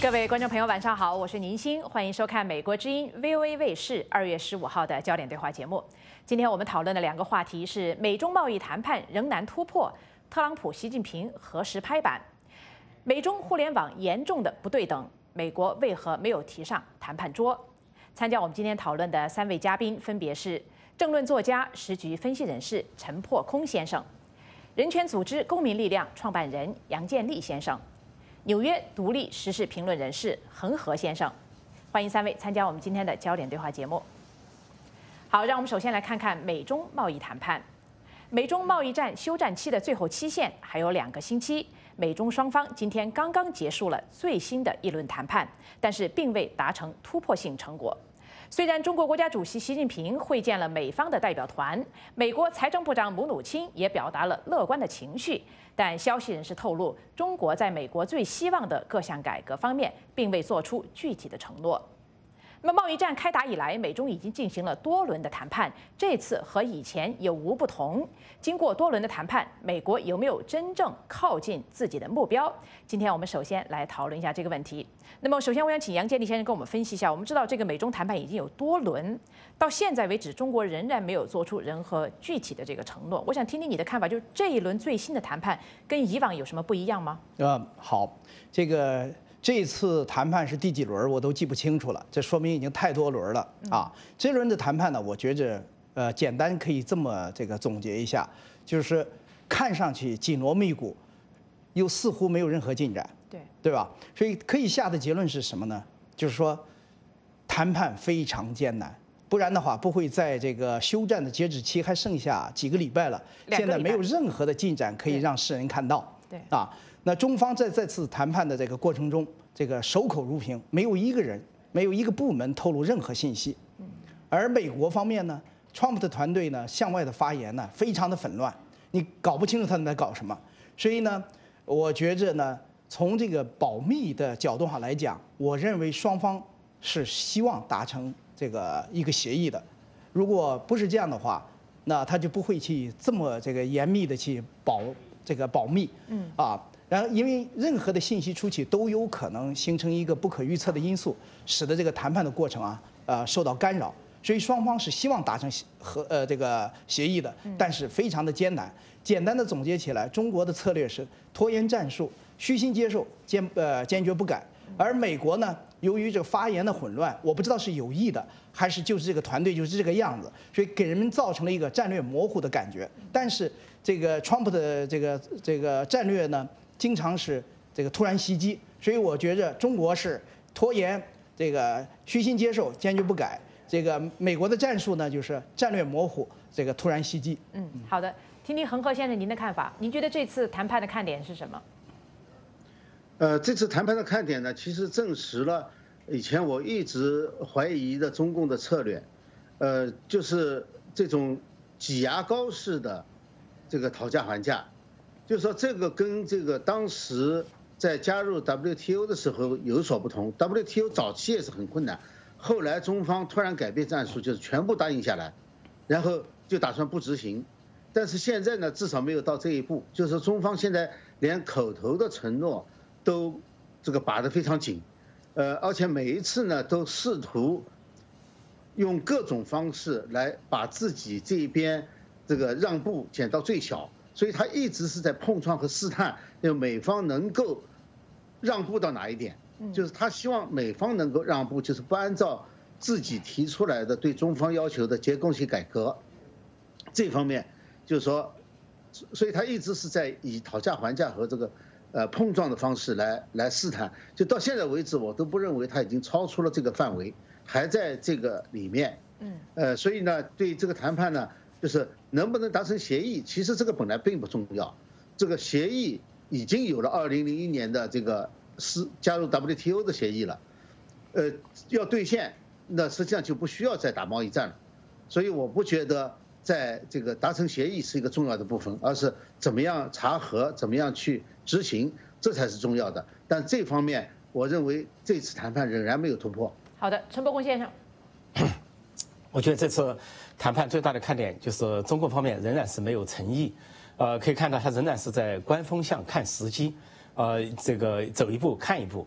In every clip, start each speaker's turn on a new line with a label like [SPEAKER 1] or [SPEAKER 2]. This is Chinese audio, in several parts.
[SPEAKER 1] 各位观众朋友，晚上好，我是宁鑫，欢迎收看美国之音 VOA 卫视2月15号的焦点对话节目。今天我们讨论的两个话题是美中贸易谈判仍难突破，特朗普、习近平何时拍板？美中互联网严重的不对等，美国为何没有提上谈判桌？参加我们今天讨论的3位嘉宾分别是政论作家、时局分析人士陈破空先生，人权组织公民力量创办人杨建立先生，纽约独立时事评论人士恒河先生。欢迎3位参加我们今天的焦点对话节目。好，让我们首先来看看美中贸易谈判。美中贸易战休战期的最后期限还有2个星期，美中双方今天刚刚结束了最新的一轮谈判，但是并未达成突破性成果。虽然中国国家主席习近平会见了美方的代表团，美国财政部长姆努钦也表达了乐观的情绪，但消息人士透露，中国在美国最希望的各项改革方面，并未做出具体的承诺。那么贸易战开打以来，美中已经进行了多轮的谈判，这次和以前有无不同？经过多轮的谈判，美国有没有真正靠近自己的目标？今天我们首先来讨论一下这个问题。那么首先我想请杨建立先生跟我们分析一下，我们知道这个美中谈判已经有多轮，到现在为止，中国仍然没有做出任何具体的这个承诺。我想听听你的看法，就是这一轮最新的谈判跟以往有什么不一样吗？
[SPEAKER 2] 好，这一次谈判是第几轮我都记不清楚了，这说明已经太多轮了啊。这轮的谈判呢，我觉着简单可以这么总结一下，就是看上去紧锣密鼓，又似乎没有任何进展，对吧？所以可以下的结论是什么呢？就是说谈判非常艰难，不然的话不会在这个休战的截止期还剩下几个礼拜了，现在没有任何的进展可以让世人看到，那中方在这次谈判的这个过程中，守口如瓶，没有一个人、没有一个部门透露任何信息。而美国方面呢，川普的团队呢向外的发言呢非常的纷乱，你搞不清楚他们在搞什么。所以呢，我觉着呢，从这个保密的角度上来讲，我认为双方是希望达成一个协议的。如果不是这样的话，那他就不会去这么严密的去保密。然后，因为任何的信息出去都有可能形成一个不可预测的因素，使得这个谈判的过程受到干扰。所以双方是希望达成协议的，但是非常的艰难。简单的总结起来，中国的策略是拖延战术，虚心接受，坚决不改。而美国呢，由于这个发言的混乱，我不知道是有意的还是就是这个团队就是这个样子，所以给人们造成了一个战略模糊的感觉。但是川普的这个战略呢，经常是突然袭击，所以我觉着中国是拖延，虚心接受，坚决不改。美国的战术呢，就是战略模糊，突然袭击。
[SPEAKER 1] 好的，听听恒河先生您的看法，您觉得这次谈判的看点是什么？
[SPEAKER 3] 这次谈判的看点呢，其实证实了以前我一直怀疑的中共的策略，就是这种挤牙膏式的讨价还价。就是说，这个跟当时在加入 WTO 的时候有所不同。WTO 早期也是很困难，后来中方突然改变战术，就是全部答应下来，然后就打算不执行。但是现在呢，至少没有到这一步，就是说中方现在连口头的承诺都把得非常紧，而且每一次呢都试图用各种方式来把自己这一边让步减到最小。所以他一直是在碰撞和试探，美方能够让步到哪一点，就是他希望美方能够让步，就是不按照自己提出来的对中方要求的结构性改革这方面，就是说，所以他一直是在以讨价还价和碰撞的方式来试探。就到现在为止，我都不认为他已经超出了这个范围，还在这个里面。所以呢，对这个谈判呢，就是能不能达成协议，其实这个本来并不重要。这个协议已经有了2001年的加入 WTO 的协议了，要兑现，那实际上就不需要再打贸易战了。所以我不觉得在达成协议是一个重要的部分，而是怎么样查核，怎么样去执行，这才是重要的。但这方面，我认为这次谈判仍然没有突破。
[SPEAKER 1] 好的，陈伯公先生。
[SPEAKER 4] 我觉得这次谈判最大的看点就是中共方面仍然是没有诚意，可以看到他仍然是在观风向看时机，走一步看一步。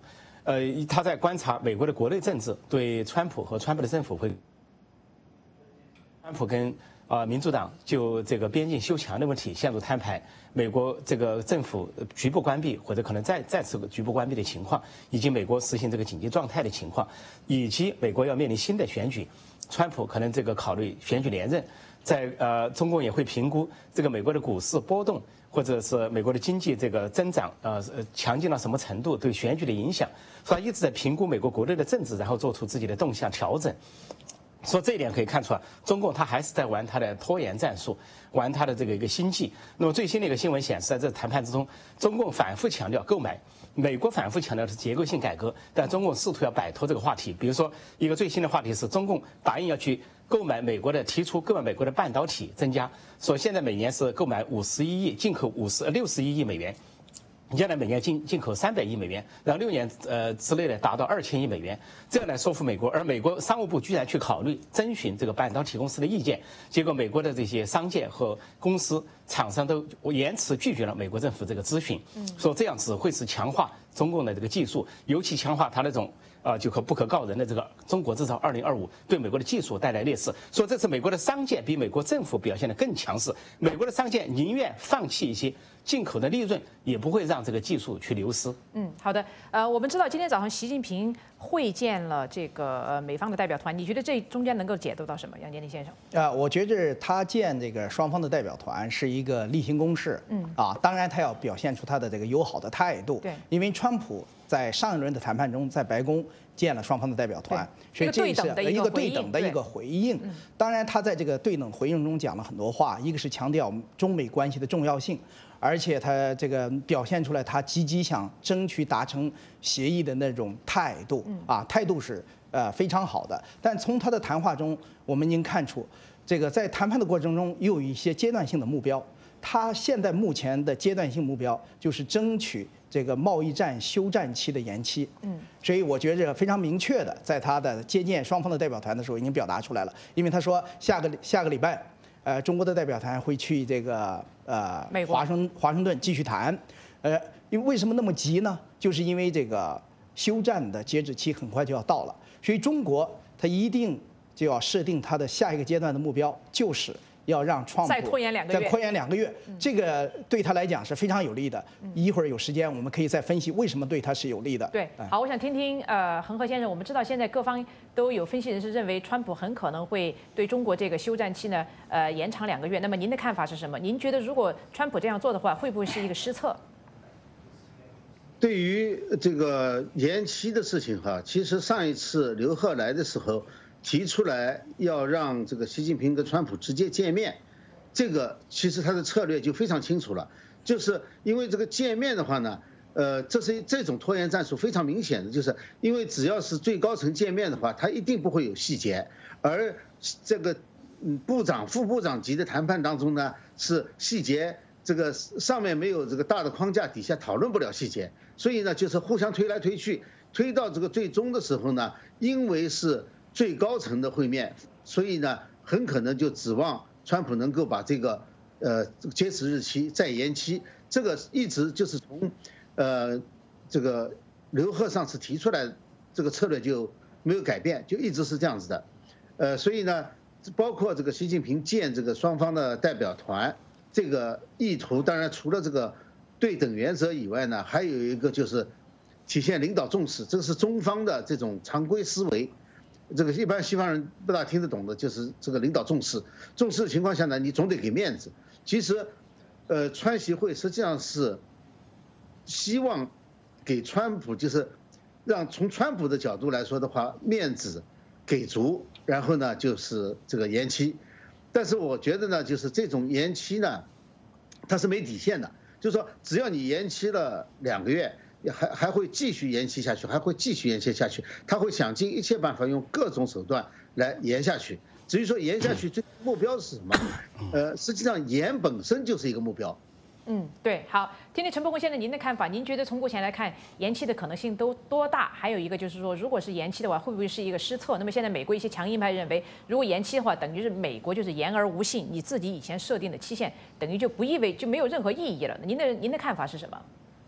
[SPEAKER 4] 他在观察美国的国内政治，对川普和川普的政府会，川普跟民主党就这个边境修墙的问题陷入摊牌，美国这个政府局部关闭或者可能再次局部关闭的情况，以及美国实行这个紧急状态的情况，以及美国要面临新的选举，川普可能这个考虑选举连任，在中共也会评估这个美国的股市波动，或者是美国的经济这个增长强劲到什么程度对选举的影响，所以他一直在评估美国国内的政治，然后做出自己的动向调整。说这一点可以看出来，中共他还是在玩他的拖延战术，玩他的这个一个心计。那么最新的一个新闻显示，在这谈判之中，中共反复强调购买，美国反复强调的是结构性改革，但中共试图要摆脱这个话题。比如说，一个最新的话题是中共答应要去购买美国的，提出购买美国的半导体增加，说现在每年是购买51亿，进口61亿美元。将来每年进口300亿美元，然后6年之内呢达到2000亿美元，这样来说服美国。而美国商务部居然去考虑征询这个半导体公司的意见，结果美国的这些商界和公司厂商都严词拒绝了美国政府这个咨询，说这样只会是强化中共的这个技术，尤其强化它那种就不可告人的这个中国制造2025，对美国的技术带来劣势。说这次美国的商界比美国政府表现得更强势，美国的商界宁愿放弃一些进口的利润，也不会让这个技术去流失。
[SPEAKER 1] 好的。我们知道今天早上习近平会见了这个美方的代表团，你觉得这中间能够解读到什么？杨洁篪先生？
[SPEAKER 2] 我觉着他见这个双方的代表团是一个例行公事。当然他要表现出他的这个友好的态度。
[SPEAKER 1] 对，
[SPEAKER 2] 因为川普在上一轮的谈判中，在白宫见了双方的代表团，所以这是一个对等的一个回应。当然，他在这个对等回应中讲了很多话，一个是强调中美关系的重要性，而且他这个表现出来他积极想争取达成协议的那种态度态度是非常好的。但从他的谈话中，我们已经看出，这个在谈判的过程中又有一些阶段性的目标。他现在目前的阶段性目标就是争取这个贸易战休战期的延期。所以我觉着非常明确的，在他的接见双方的代表团的时候已经表达出来了。因为他说下个礼拜，中国的代表团会去这个华盛顿继续谈。因为为什么那么急呢？就是因为这个休战的截止期很快就要到了，所以中国他一定就要设定他的下一个阶段的目标，就是要让川普
[SPEAKER 1] 再拖延2个月，
[SPEAKER 2] 这个对他来讲是非常有利的。一会儿有时间我们可以再分析为什么对他是有利的。
[SPEAKER 1] 对，好，我想听听恒河先生，我们知道现在各方都有分析人士认为川普很可能会对中国这个休战期呢延长2个月，那么您的看法是什么？您觉得如果川普这样做的话，会不会是一个失策？
[SPEAKER 3] 对于这个延期的事情其实上一次刘鹤来的时候提出来要让这个习近平跟川普直接见面，这个其实他的策略就非常清楚了，就是因为这个见面的话呢，这种拖延战术非常明显的，就是因为只要是最高层见面的话，他一定不会有细节，而这个部长、副部长级的谈判当中呢，是细节这个上面没有这个大的框架，底下讨论不了细节，所以呢就是互相推来推去，推到这个最终的时候呢，因为是最高层的会面，所以呢，很可能就指望川普能够把这个截止日期再延期。这个一直就是从这个刘鹤上次提出来，这个策略就没有改变，就一直是这样子的。所以呢，包括这个习近平见这个双方的代表团，这个意图当然除了这个对等原则以外呢，还有一个就是体现领导重视，这个是中方的这种常规思维。这个一般西方人不大听得懂的，就是这个领导重视的情况下呢，你总得给面子。其实，川习会实际上是希望给川普，就是让从川普的角度来说的话，面子给足，然后呢就是这个延期。但是我觉得呢，就是这种延期呢，它是没底线的，就是说只要你延期了2个月。还会继续延期下去，还会继续延期下去，他会想尽一切办法，用各种手段来延下去。至于说延下去，最终目标是什么？实际上延本身就是一个目标。
[SPEAKER 1] 对，好，听听陈伯宏先生您的看法。您觉得从目前来看，延期的可能性都多大？还有一个就是说，如果是延期的话，会不会是一个失策？那么现在美国一些强硬派认为，如果延期的话，等于是美国就是言而无信，你自己以前设定的期限，等于就不意味就没有任何意义了。您的看法是什么？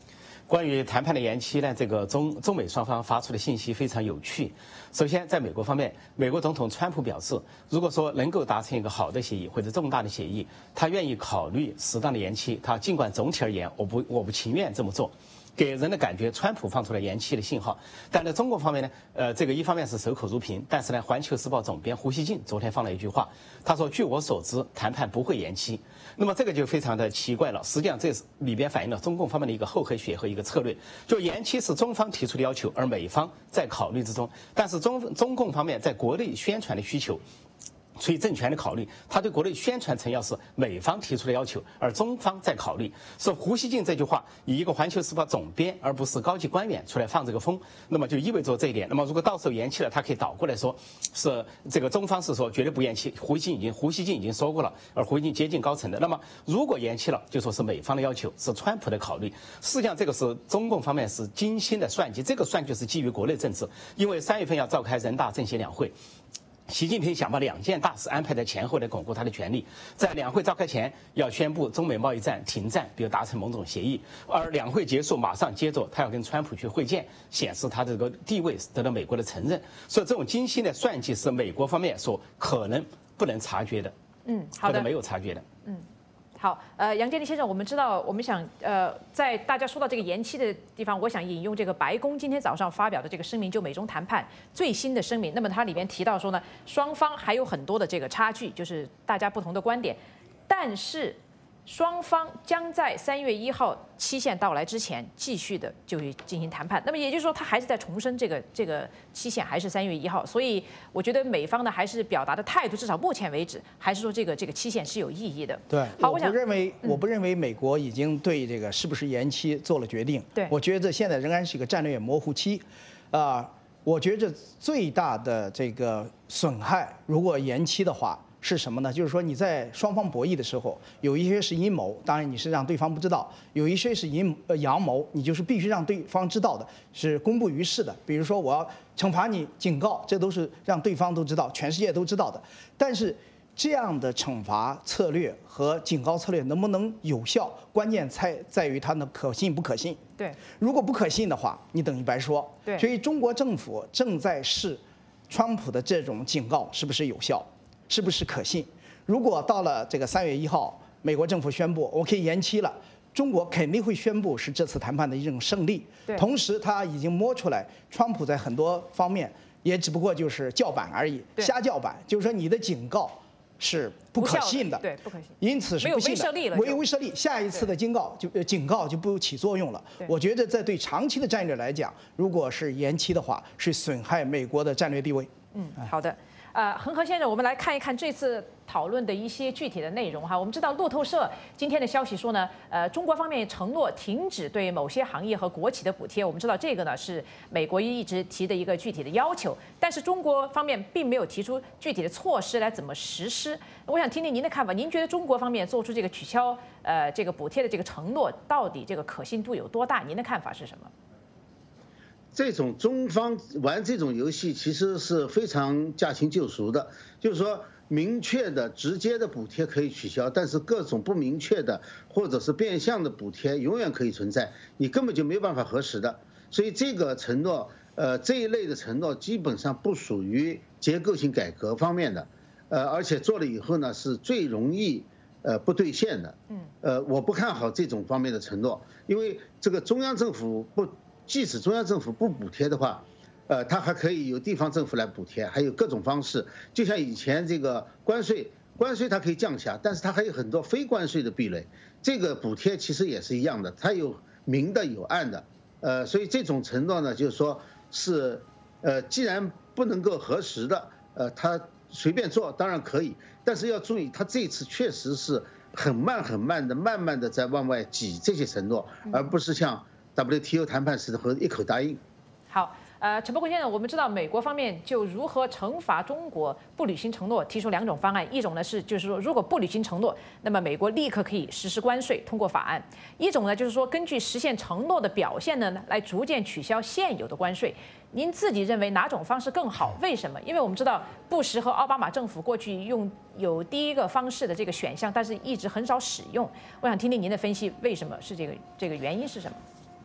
[SPEAKER 4] 关于谈判的延期呢，这个中美双方发出的信息非常有趣。首先，在美国方面，美国总统川普表示，如果说能够达成一个好的协议或者重大的协议，他愿意考虑适当的延期。他尽管总体而言，我不情愿这么做。给人的感觉，川普放出了延期的信号，但在中国方面呢，这个一方面是守口如瓶，但是呢，《环球时报》总编胡锡进昨天放了一句话，他说：“据我所知，谈判不会延期。”那么这个就非常的奇怪了。实际上，这里边反映了中共方面的一个厚黑学和一个策略，就延期是中方提出的要求，而美方在考虑之中，但是中共方面在国内宣传的需求。出于政权的考虑，他对国内宣传成要是美方提出的要求，而中方在考虑。说胡锡进这句话以一个《环球时报》总编而不是高级官员出来放这个风，那么就意味着这一点。那么如果到时候延期了，他可以倒过来说，是这个中方是说绝对不延期，胡锡进已经说过了，而胡锡进接近高层的。那么如果延期了，就说是美方的要求，是川普的考虑。实际上这个是中共方面是精心的算计，这个算计是基于国内政治，因为3月份要召开人大政协两会。习近平想把2件大事安排在前后来巩固他的权力，在两会召开前要宣布中美贸易战停战，比如达成某种协议，而两会结束马上接着他要跟川普去会见，显示他的这个地位得到美国的承认。所以这种精心的算计是美国方面所可能不能察觉的，
[SPEAKER 1] 好的，
[SPEAKER 4] 或者没有察觉的，
[SPEAKER 1] 好，杨建立先生，我们知道，我们想，在大家说到这个延期的地方，我想引用这个白宫今天早上发表的这个声明，就美中谈判最新的声明。那么它里面提到说呢，双方还有很多的这个差距，就是大家不同的观点，但是双方将在3月1号期限到来之前继续的就进行谈判。那么也就是说，他还是在重申这个期限还是3月1号。所以我觉得美方呢还是表达的态度，至少目前为止还是说这个期限是有意义的。
[SPEAKER 2] 对，
[SPEAKER 1] 好，
[SPEAKER 2] 我不认为美国已经对这个是不是延期做了决定。
[SPEAKER 1] 对，
[SPEAKER 2] 我觉得现在仍然是一个战略模糊期，我觉着最大的这个损害，如果延期的话。是什么呢？就是说你在双方博弈的时候，有一些是阴谋，当然你是让对方不知道；有一些是阳谋，你就是必须让对方知道的，是公布于世的。比如说我要惩罚你、警告，这都是让对方都知道、全世界都知道的。但是这样的惩罚策略和警告策略能不能有效，关键在于它的可信不可信。
[SPEAKER 1] 对，
[SPEAKER 2] 如果不可信的话，你等于白说。
[SPEAKER 1] 对，
[SPEAKER 2] 所以中国政府正在试川普的这种警告是不是有效。是不是可信？如果到了这个3月1号，美国政府宣布我可以延期了，中国肯定会宣布是这次谈判的一种胜利。同时，他已经摸出来，川普在很多方面也只不过就是叫板而已，瞎叫板，就是说你的警告是不可信的，
[SPEAKER 1] 对，不可信，
[SPEAKER 2] 因此是不信的，
[SPEAKER 1] 没
[SPEAKER 2] 有威慑力，下一次的警告就不起作用了。我觉得在对长期的战略来讲，如果是延期的话，是损害美国的战略地位。
[SPEAKER 1] 好的。恒河先生，我们来看一看这次讨论的一些具体的内容哈。我们知道路透社今天的消息说呢，中国方面承诺停止对某些行业和国企的补贴。我们知道这个呢是美国一直提的一个具体的要求，但是中国方面并没有提出具体的措施来怎么实施。我想听听您的看法，您觉得中国方面做出这个取消这个补贴的这个承诺，到底这个可信度有多大？您的看法是什么？
[SPEAKER 3] 这种中方玩这种游戏其实是非常驾轻就熟的，就是说明确的、直接的补贴可以取消，但是各种不明确的或者是变相的补贴永远可以存在，你根本就没办法核实的。所以这个承诺，这一类的承诺基本上不属于结构性改革方面的，而且做了以后呢是最容易不兑现的。我不看好这种方面的承诺，因为这个中央政府即使中央政府不补贴的话，它还可以由地方政府来补贴，还有各种方式。就像以前这个关税它可以降下，但是它还有很多非关税的壁垒。这个补贴其实也是一样的，它有明的有暗的。所以这种承诺呢，就是说是既然不能够核实的，它随便做当然可以，但是要注意，它这次确实是很慢的在往外挤这些承诺，而不是像WTO 谈判时的和一口答应。
[SPEAKER 1] 好，陈伯坤先生，我们知道美国方面就如何惩罚中国不履行承诺提出2种方案，一种呢就是说如果不履行承诺，那么美国立刻可以实施关税，通过法案；一种呢就是说根据实现承诺的表现呢来逐渐取消现有的关税。您自己认为哪种方式更好？为什么？因为我们知道布什和奥巴马政府过去有第一个方式的这个选项，但是一直很少使用。我想听听您的分析，为什么是这个原因是什么？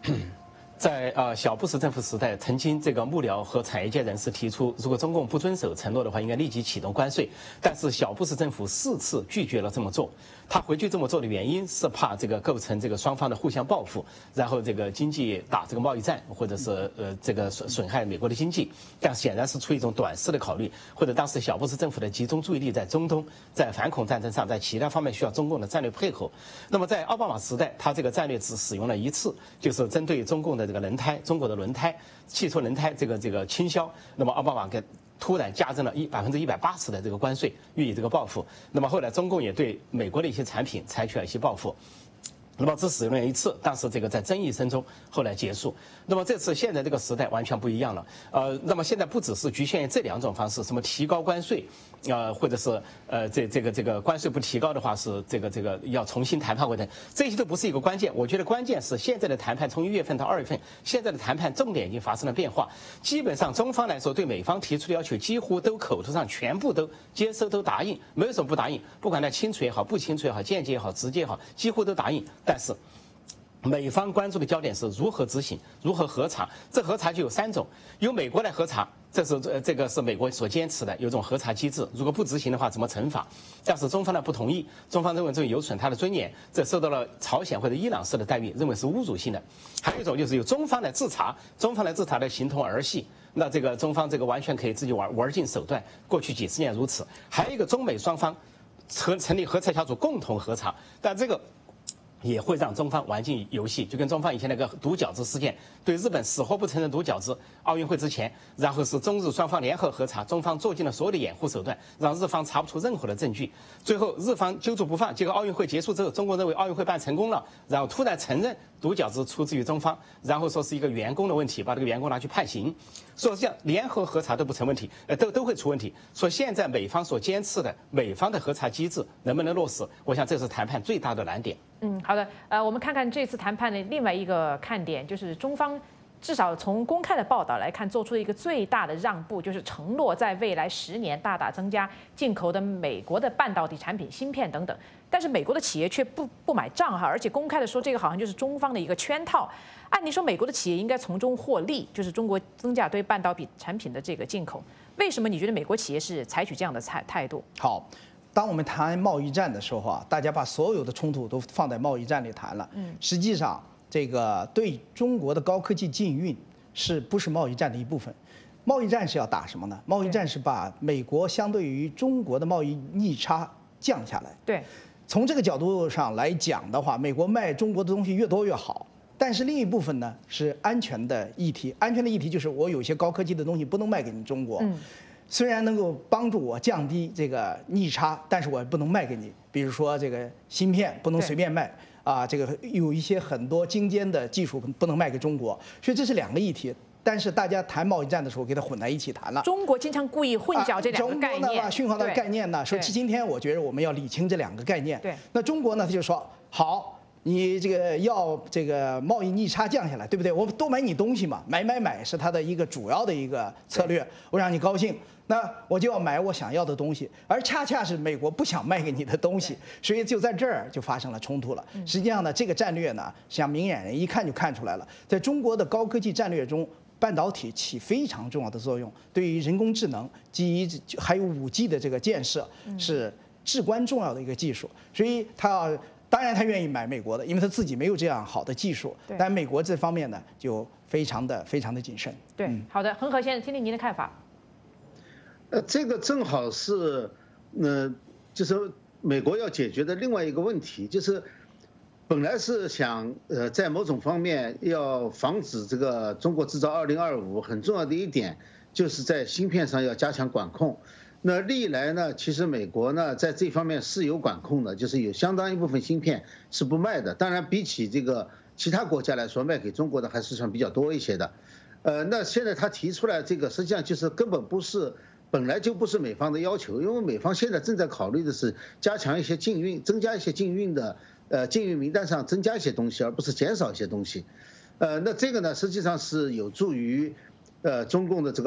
[SPEAKER 4] 在小布什政府时代，曾经这个幕僚和产业界人士提出，如果中共不遵守承诺的话，应该立即启动关税。但是小布什政府4次拒绝了这么做。他回去这么做的原因是怕这个构成这个双方的互相报复，然后这个经济打这个贸易战，或者是这个损害美国的经济。但显然是出于一种短视的考虑，或者当时小布什政府的集中注意力在中东，在反恐战争上，在其他方面需要中共的战略配合。那么在奥巴马时代，他这个战略只使用了1次，就是针对中共的这个轮胎，中国的轮胎，汽车轮胎这个倾销，那么奥巴马给突然加征了180%的这个关税，予以这个报复。那么后来中共也对美国的一些产品采取了一些报复。那么只使用了1次，但是这个在争议声中后来结束。那么这次现在这个时代完全不一样了，那么现在不只是局限于这2种方式，什么提高关税，或者是这个关税不提高的话是这个要重新谈判或者这些都不是一个关键。我觉得关键是现在的谈判从1月份到2月份，现在的谈判重点已经发生了变化。基本上中方来说对美方提出的要求几乎都口头上全部都接收都答应，没有什么不答应，不管它清楚也好，不清楚也好，间接也好，直接也好，几乎都答应。但是美方关注的焦点是如何执行，如何核查。这核查就有3种，由美国来核查，这个是美国所坚持的，有种核查机制。如果不执行的话，怎么惩罚？但是中方呢不同意，中方认为这有损他的尊严，这受到了朝鲜或者伊朗式的待遇，认为是侮辱性的。还有一种就是由中方来自查，中方来自查的形同儿戏。那这个中方这个完全可以自己玩尽手段，过去几十年如此。还有一个中美双方成立核查小组共同核查，但这个也会让中方玩进游戏，就跟中方以前那个毒饺子事件，对日本死活不承认毒饺子，奥运会之前，然后是中日双方联合核查，中方做尽了所有的掩护手段，让日方查不出任何的证据，最后日方揪住不放，结果奥运会结束之后，中国认为奥运会办成功了，然后突然承认毒饺子出自于中方，然后说是一个员工的问题，把这个员工拿去判刑，说这样联合核查都不成问题，都会出问题。说现在美方所坚持的美方的核查机制能不能落实，我想这是谈判最大的难点。
[SPEAKER 1] 好的，我们看看这次谈判的另外一个看点，就是中方至少从公开的报道来看，做出一个最大的让步，就是承诺在未来10年大大增加进口的美国的半导体产品、芯片等等。但是美国的企业却不买账哈，而且公开的说这个好像就是中方的一个圈套。按理说美国的企业应该从中获利，就是中国增加对半导体产品的这个进口。为什么你觉得美国企业是采取这样的态度？
[SPEAKER 2] 好。当我们谈贸易战的时候啊，大家把所有的冲突都放在贸易战里谈了。实际上，这个对中国的高科技禁运是不是贸易战的一部分？贸易战是要打什么呢？贸易战是把美国相对于中国的贸易逆差降下来。
[SPEAKER 1] 对，
[SPEAKER 2] 从这个角度上来讲的话，美国卖中国的东西越多越好。但是另一部分呢是安全的议题，安全的议题就是我有些高科技的东西不能卖给你中国。虽然能够帮助我降低这个逆差，但是我不能卖给你。比如说这个芯片不能随便卖啊，这个有一些很多精尖的技术不能卖给中国，所以这是2个议题。但是大家谈贸易战的时候，给它混在一起谈了。
[SPEAKER 1] 中国经常故意混淆这2个概念。
[SPEAKER 2] 中国呢，讯号的概念呢，说今天我觉得我们要理清这2个概念。对。那中国呢，他就说好。你这个要这个贸易逆差降下来，对不对？我多买你东西嘛，买是它的一个主要的一个策略。我让你高兴，那我就要买我想要的东西，而恰恰是美国不想卖给你的东西，所以就在这儿就发生了冲突了。实际上呢，这个战略呢，像明眼人一看就看出来了，在中国的高科技战略中，半导体起非常重要的作用，对于人工智能、还有5G 的这个建设是至关重要的一个技术，所以当然，他愿意买美国的，因为他自己没有这样好的技术。但美国这方面呢，就非常的谨慎。
[SPEAKER 1] 对，好的，恒河先生，听听您的看法。
[SPEAKER 3] 这个正好是，就是美国要解决的另外一个问题，就是本来是想在某种方面要防止这个中国制造2025，很重要的一点就是在芯片上要加强管控。那历来呢，其实美国呢在这方面是有管控的，就是有相当一部分芯片是不卖的。当然，比起这个其他国家来说，卖给中国的还是算比较多一些的。那现在他提出来这个，实际上就是根本本来就不是美方的要求，因为美方现在正在考虑的是加强一些禁运，增加一些禁运的禁运名单上增加一些东西，而不是减少一些东西。那这个呢，实际上是有助于中共的这个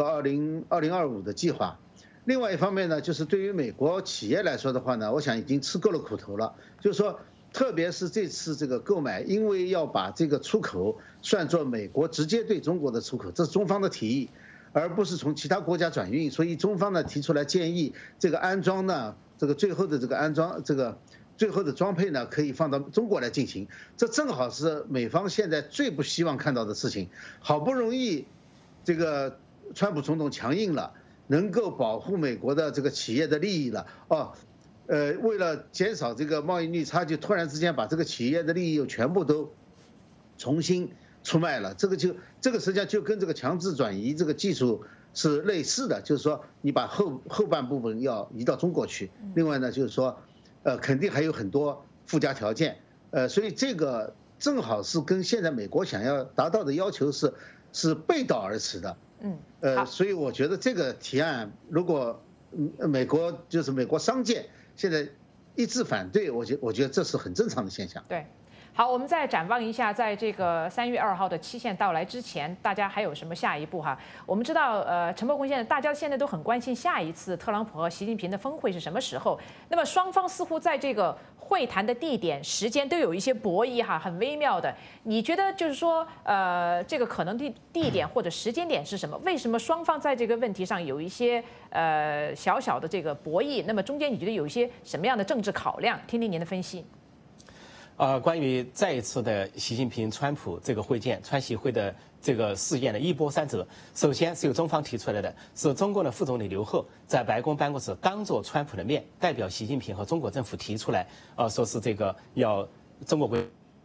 [SPEAKER 3] 2025的计划。另外一方面呢，就是对于美国企业来说的话呢，我想已经吃够了苦头了。就是说， 特别是这次这个购买，因为要把这个出口算作美国直接对中国的出口，这是中方的提议，而不是从其他国家转运，所以中方呢提出来建议，这个安装呢，这个最后的这个安装，这个最后的装配呢，可以放到中国来进行，这正好是美方现在最不希望看到的事情。好不容易，这个川普总统强硬了，能够保护美国的这个企业的利益了，为了减少这个贸易逆差距，突然之间把这个企业的利益又全部都重新出卖了，这个实际上就跟这个强制转移这个技术是类似的，就是说你把后半部分要移到中国去，另外呢就是说，肯定还有很多附加条件，所以这个正好是跟现在美国想要达到的要求是背道而驰的，所以我觉得这个提案如果美国商界现在一致反对，我觉得这是很正常的现象。
[SPEAKER 1] 对，好，我们再展望一下，在这个3月2号的期限到来之前，大家还有什么下一步哈？我们知道，陈伯公先生，大家现在都很关心下一次特朗普和习近平的峰会是什么时候。那么双方似乎在这个会谈的地点、时间都有一些博弈哈，很微妙的。你觉得就是说，这个可能地点或者时间点是什么？为什么双方在这个问题上有一些小小的这个博弈？那么中间你觉得有一些什么样的政治考量？听听您的分析。
[SPEAKER 4] 关于再一次的习近平、川普这个会见，川习会的这个事件的一波三折，首先是由中方提出来的，是中共的副总理刘鹤在白宫办公室当着川普的面，代表习近平和中国政府提出来，说是这个要中国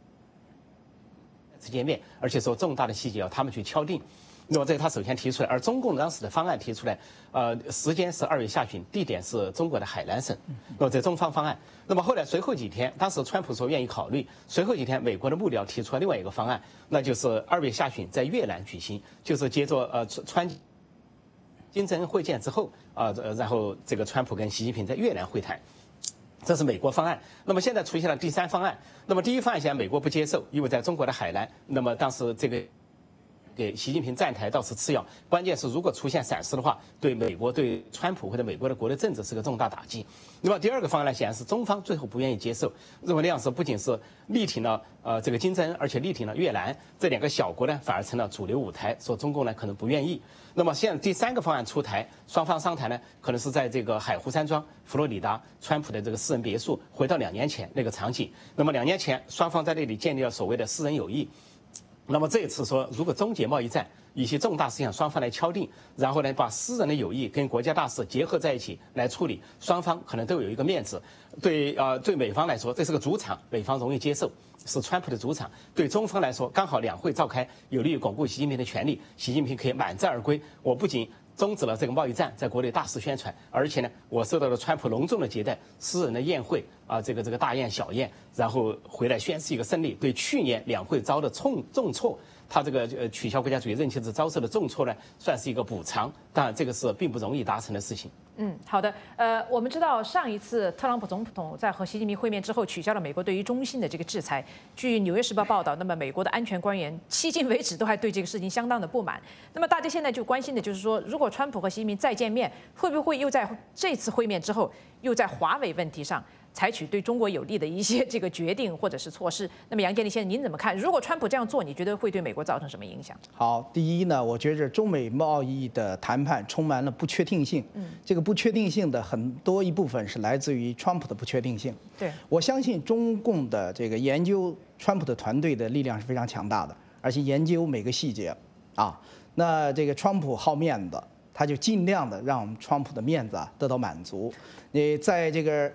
[SPEAKER 4] 次见面，而且说重大的细节要他们去敲定。那么这是他首先提出来，而中共当时的方案提出来，时间是2月下旬，地点是中国的海南省。那么这中方方案，那么后来随后几天，当时川普说愿意考虑，随后几天美国的幕僚提出了另外一个方案，那就是2月下旬在越南举行，就是接着川金正恩会见之后然后这个川普跟习近平在越南会谈。这是美国方案。那么现在出现了第3方案。那么第一方案现在美国不接受，因为在中国的海南。那么当时这个给习近平站台倒是次要，关键是如果出现闪失的话，对美国、对川普或者美国的国内政治是个重大打击。那么第2个方案呢，显然是中方最后不愿意接受，认为那样是不仅是力挺了这个金正恩，而且力挺了越南这2个小国呢，反而成了主流舞台，说中共呢可能不愿意。那么现在第3个方案出台，双方商谈呢，可能是在这个海湖山庄，佛罗里达川普的这个私人别墅，回到2年前那个场景。那么2年前，双方在那里建立了所谓的私人友谊。那么这一次说，如果终结贸易战，一些重大事项双方来敲定，然后呢把私人的友谊跟国家大事结合在一起来处理，双方可能都有一个面子。对美方来说，这是个主场，美方容易接受，是川普的主场。对中方来说，刚好两会召开，有利于巩固习近平的权力，习近平可以满载而归。我不仅终止了这个贸易战，在国内大肆宣传，而且呢，我受到了川普隆重的接待，私人的宴会这个大宴小宴，然后回来宣示一个胜利。对去年两会遭的重挫，他这个取消国家主席任期制遭受的重挫呢，算是一个补偿。当然，这个是并不容易达成的事情。
[SPEAKER 1] 好的。我们知道上一次特朗普总统在和习近平会面之后，取消了美国对于中兴的这个制裁。据《纽约时报》报道，那么美国的安全官员迄今为止都还对这个事情相当的不满。那么大家现在就关心的就是说，如果川普和习近平再见面，会不会又在这次会面之后，又在华为问题上采取对中国有利的一些这个决定或者是措施？那么杨建立先生，您怎么看？如果川普这样做，你觉得会对美国造成什么影响？
[SPEAKER 2] 好，第一呢，我觉着中美贸易的谈判充满了不确定性。这个不确定性的很多一部分是来自于川普的不确定性。
[SPEAKER 1] 对，
[SPEAKER 2] 我相信中共的这个研究川普的团队的力量是非常强大的，而且研究每个细节啊。那这个川普好面子，他就尽量的让川普的面子得到满足。你在这个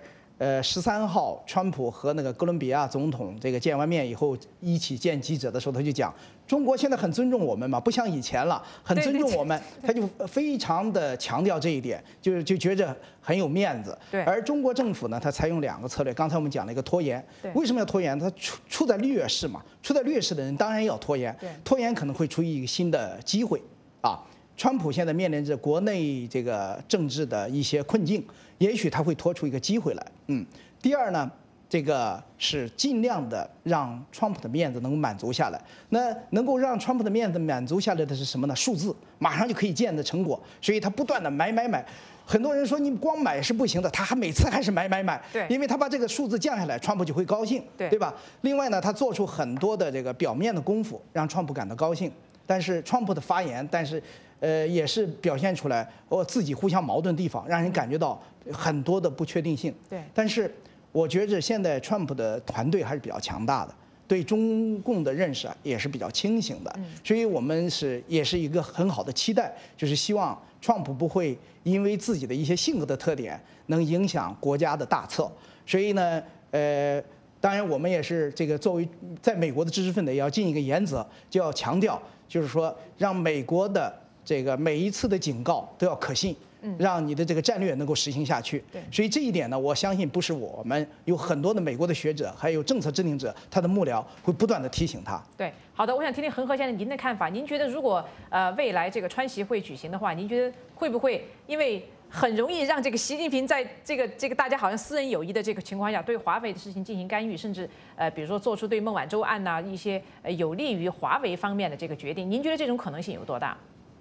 [SPEAKER 2] 13号，川普和那个哥伦比亚总统这个见完面以后，一起见记者的时候，他就讲，中国现在很尊重我们嘛，不像以前了，很尊重我们，他就非常的强调这一点，就觉着很有面子。
[SPEAKER 1] 对。
[SPEAKER 2] 而中国政府呢，他采用2个策略，刚才我们讲了一个拖延。为什么要拖延？他处在劣势嘛，处在劣势的人当然要拖延。拖延可能会出于一个新的机会啊。川普现在面临着国内这个政治的一些困境，也许他会拖出一个机会来。第二呢， 这个是尽量的让川普的面子能够满足下来。那能够让川普的面子满足下来的是什么呢？数字，马上就可以见的成果。所以他不断的买。很多人说你光买是不行的，他还每次还是买。
[SPEAKER 1] 对，
[SPEAKER 2] 因为他把这个数字降下来，川普就会高兴，对吧？另外呢，他做出很多的这个表面的功夫，让川普感到高兴。但是川普的发言，也是表现出来自己互相矛盾的地方，让人感觉到很多的不确定性。
[SPEAKER 1] 对，
[SPEAKER 2] 但是我觉着现在川普的团队还是比较强大的，对中共的认识也是比较清醒的，所以我们也是一个很好的期待，就是希望川普不会因为自己的一些性格的特点能影响国家的大策。所以呢，当然我们也是这个作为在美国的知识分子也要尽一个原则，就要强调，就是说让美国的这个每一次的警告都要可信。让你的这个战略能够实行下去。
[SPEAKER 1] 对，
[SPEAKER 2] 所以这一点呢，我相信不是我们有很多的美国的学者，还有政策制定者，他的幕僚会不断的提醒他。
[SPEAKER 1] 对，好的，我想听听恒河先生您的看法。您觉得如果未来这个川习会举行的话，您觉得会不会因为很容易让这个习近平在这个大家好像私人友谊的这个情况下，对华为的事情进行干预，甚至比如说做出对孟晚舟案呐一些有利于华为方面的这个决定？您觉得这种可能性有多大？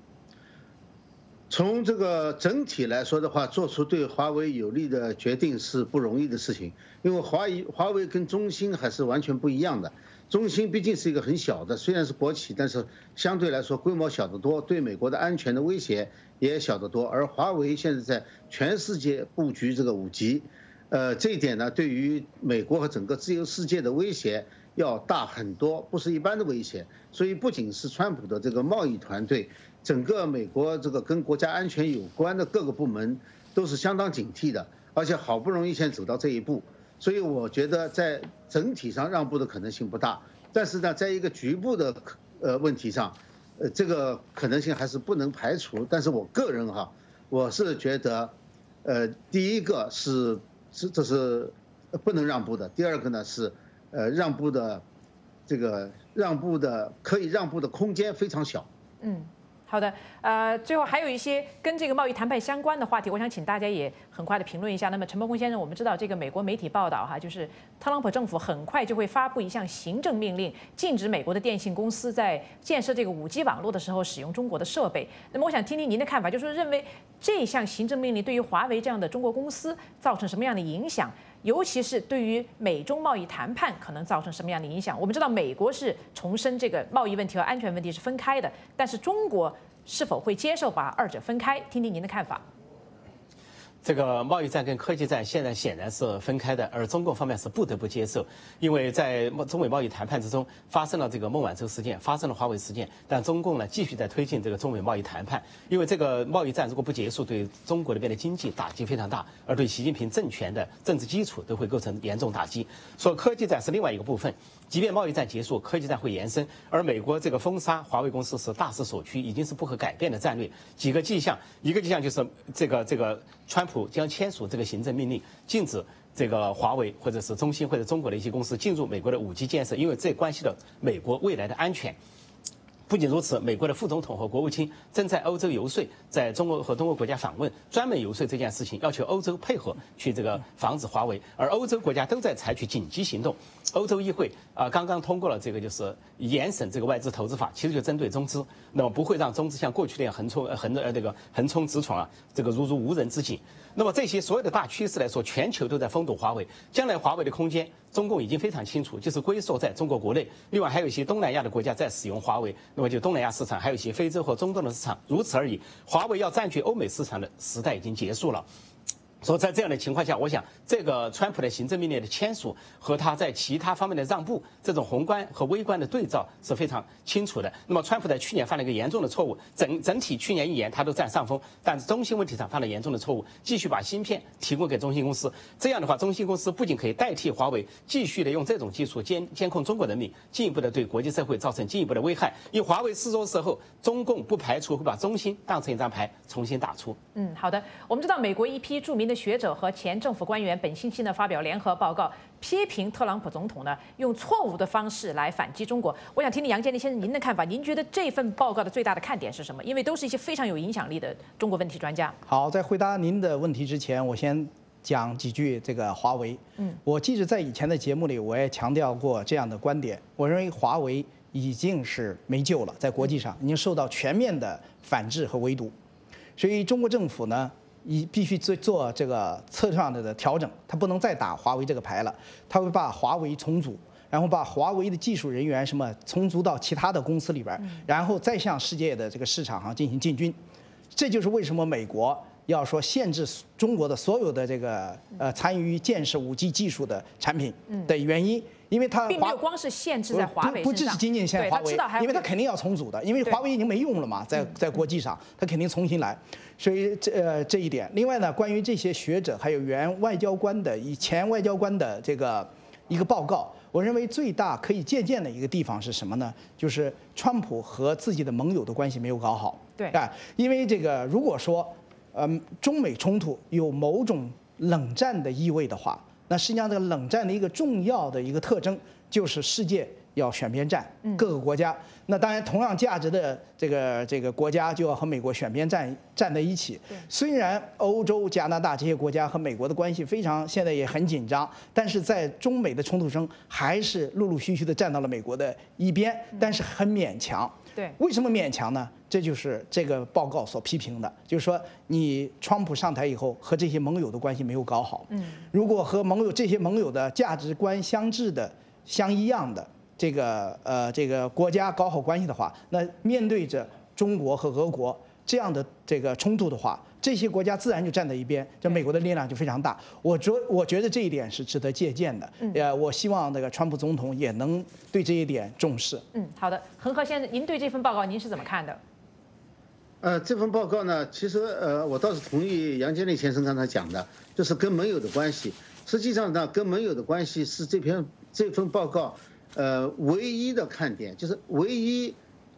[SPEAKER 3] 从这个整体来说的话，做出对华为有利的决定是不容易的事情，因为华为跟中兴还是完全不一样的。中兴毕竟是一个很小的，虽然是国企，但是相对来说规模小得多，对美国的安全的威胁也小得多。而华为现在在全世界布局这个5G，这一点呢，对于美国和整个自由世界的威胁要大很多，不是一般的威胁。所以不仅是川普的这个贸易团队，整个美国这个跟国家安全有关的各个部门都是相当警惕的，而且好不容易现在走到这一步，所以我觉得在整体上让步的可能性不大，但是呢，在一个局部的问题上，这个可能性还是不能排除。但是我个人我是觉得，第一个这是不能让步的，第二个呢是让步的可以让步的空间非常小。
[SPEAKER 1] 好的，最后还有一些跟这个贸易谈判相关的话题，我想请大家也很快的评论一下。那么陈伯公先生，我们知道这个美国媒体报道就是特朗普政府很快就会发布一项行政命令，禁止美国的电信公司在建设这个5G 网络的时候使用中国的设备。那么我想听听您的看法，就是认为这项行政命令对于华为这样的中国公司造成什么样的影响？尤其是对于美中贸易谈判可能造成什么样的影响？我们知道美国是重申这个贸易问题和安全问题是分开的，但是中国是否会接受把二者分开？听听您的看法。
[SPEAKER 4] 这个贸易战跟科技战现在显然是分开的，而中共方面是不得不接受，因为在中美贸易谈判之中发生了这个孟晚舟事件，发生了华为事件，但中共呢继续在推进这个中美贸易谈判，因为这个贸易战如果不结束，对中国那边的经济打击非常大，而对习近平政权的政治基础都会构成严重打击。所以科技战是另外一个部分，即便贸易战结束，科技战会延伸，而美国这个封杀华为公司是大势所趋，已经是不可改变的战略。几个迹象，一个迹象就是这个川普将签署这个行政命令，禁止这个华为或者是中兴或者中国的一些公司进入美国的5G建设，因为这关系到美国未来的安全。不仅如此，美国的副总统和国务卿正在欧洲游说，在中国和东欧国家访问，专门游说这件事情，要求欧洲配合去这个防止华为。而欧洲国家都在采取紧急行动。欧洲议会刚刚通过了这个就是严审这个外资投资法，其实就针对中资，那么不会让中资像过去那样横冲直闯这个如无人之境。那么这些所有的大趋势来说，全球都在封堵华为，将来华为的空间，中共已经非常清楚，就是龟缩在中国国内。另外还有一些东南亚的国家在使用华为，那么就东南亚市场，还有一些非洲和中东的市场，如此而已。华为要占据欧美市场的时代已经结束了。所以在这样的情况下，我想这个川普的行政命令的签署和他在其他方面的让步，这种宏观和微观的对照是非常清楚的。那么川普在去年犯了一个严重的错误，整体去年1年他都占上风，但是中兴问题上犯了严重的错误，继续把芯片提供给中兴公司。这样的话，中兴公司不仅可以代替华为，继续的用这种技术监控中国人民，进一步的对国际社会造成进一步的危害。因为华为失踪之后，中共不排除会把中兴当成一张牌重新打出。
[SPEAKER 1] 好的，我们知道美国一批著名的学者和前政府官员本星期呢发表联合报告，批评特朗普总统呢用错误的方式来反击中国。我想听听杨建立先生您的看法，您觉得这份报告的最大的看点是什么？因为都是一些非常有影响力的中国问题专家。
[SPEAKER 2] 好，在回答您的问题之前，我先讲几句这个华为。我记得在以前的节目里我也强调过这样的观点，我认为华为已经是没救了，在国际上已经受到全面的反制和围堵，所以中国政府呢，必须做这个策略上的调整，它不能再打华为这个牌了，它会把华为重组，然后把华为的技术人员什么重组到其他的公司里边，然后再向世界的这个市场上进行进军。这就是为什么美国要说限制中国的所有的这个参与建设5G 技术的产品的原因。因为它
[SPEAKER 1] 并没有光是限制在华为身上，
[SPEAKER 2] 不只是仅仅限华为，因为它肯定要重组的，因为华为已经没用了嘛，在国际上，它肯定重新来，所以这一点。另外呢，关于这些学者还有前外交官的这个一个报告，我认为最大可以借鉴的一个地方是什么呢？就是川普和自己的盟友的关系没有搞好。
[SPEAKER 1] 对
[SPEAKER 2] 啊，因为这个如果说中美冲突有某种冷战的意味的话。那实际上，这个冷战的一个重要的一个特征就是世界要选边站，各个国家。那当然，同样价值的这个国家就要和美国选边站在一起。虽然欧洲、加拿大这些国家和美国的关系现在也很紧张，但是在中美的冲突中，还是陆陆续续的站到了美国的一边，但是很勉强。
[SPEAKER 1] 对，
[SPEAKER 2] 为什么勉强呢？这就是这个报告所批评的，就是说你川普上台以后和这些盟友的关系没有搞好。如果和这些盟友的价值观相一样的这个国家搞好关系的话，那面对着中国和俄国这样的这个冲突的话，这些国家自然就站在一边，这美国的力量就非常大。我觉得这一点是值得借鉴的。我希望那个川普总统也能对这一点重视。
[SPEAKER 1] 好的，恒河先生，您对这份报告您是怎么看的？
[SPEAKER 3] 这份报告呢，其实我倒是同意杨建立先生刚才讲的，就是跟盟友的关系。实际上呢，跟盟友的关系是这份报告唯一的看点，就是唯一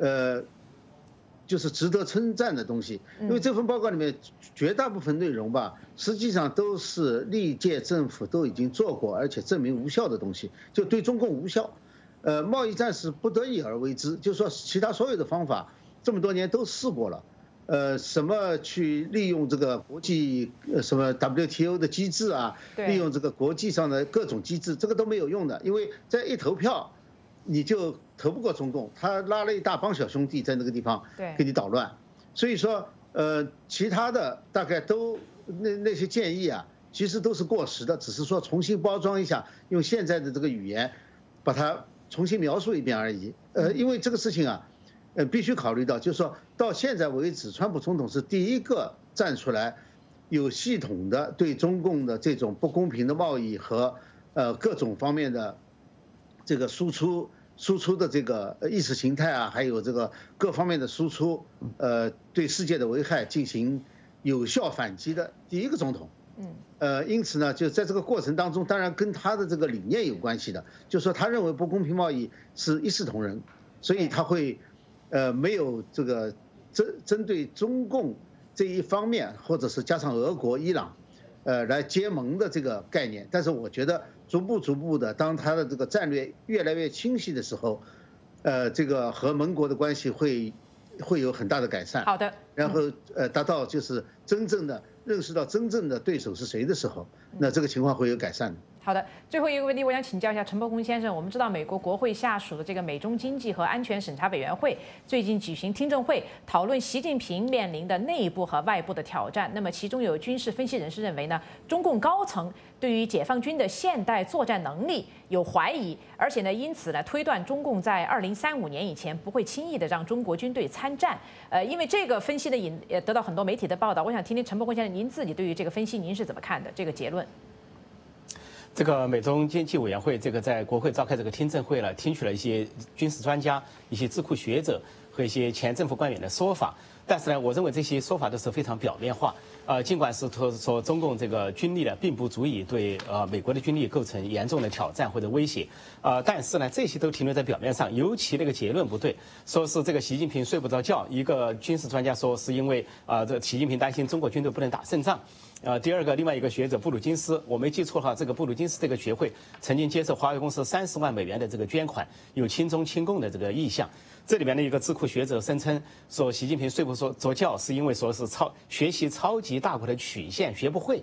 [SPEAKER 3] 就是值得称赞的东西。因为这份报告里面绝大部分内容吧，实际上都是历届政府都已经做过而且证明无效的东西，就对中共无效。贸易战是不得已而为之，就是说其他所有的方法这么多年都试过了。什么去利用这个国际什么 WTO 的机制啊，利用这个国际上的各种机制，这个都没有用的，因为在一投票，你就投不过中共，他拉了一大帮小兄弟在那个地方给你捣乱，所以说其他的大概都那些建议啊，其实都是过时的，只是说重新包装一下，用现在的这个语言把它重新描述一遍而已。因为这个事情啊。必须考虑到，就是说到现在为止，川普总统是第一个站出来，有系统的对中共的这种不公平的贸易和各种方面的这个输出的这个意识形态啊，还有这个各方面的输出，对世界的危害进行有效反击的第一个总统。因此呢，就在这个过程当中，当然跟他的这个理念有关系的，就是说他认为不公平贸易是一视同仁，所以他会。没有这个针对中共这一方面，或者是加上俄国、伊朗，来结盟的这个概念。但是我觉得逐步的，当他的这个战略越来越清晰的时候，这个和盟国的关系会有很大的改善。
[SPEAKER 1] 好的。
[SPEAKER 3] 然后达到就是真正的认识到真正的对手是谁的时候，那这个情况会有改善的。
[SPEAKER 1] 好的，最后一个问题，我想请教一下陈伯公先生。我们知道，美国国会下属的这个美中经济和安全审查委员会最近举行听证会，讨论习近平面临的内部和外部的挑战。那么，其中有军事分析人士认为呢，中共高层对于解放军的现代作战能力有怀疑，而且呢，因此呢，推断中共在2035年以前不会轻易的让中国军队参战。因为这个分析的也得到很多媒体的报道，我想听听陈伯公先生您自己对于这个分析您是怎么看的？这个结论。
[SPEAKER 4] 这个美中经济委员会这个在国会召开这个听证会了，听取了一些军事专家、一些智库学者和一些前政府官员的说法。但是呢，我认为这些说法都是非常表面化。尽管是说中共这个军力呢，并不足以对美国的军力构成严重的挑战或者威胁。但是呢，这些都停留在表面上。尤其那个结论不对，说是这个习近平睡不着觉。一个军事专家说是因为这习近平担心中国军队不能打胜仗。第二个，另外一个学者布鲁金斯，我没记错的话，这个布鲁金斯这个学会曾经接受华为公司30万美元的这个捐款，有亲中亲共的这个意向。这里面的一个智库学者声称说，习近平睡不着觉是因为说是学习超级大国的曲线学不会。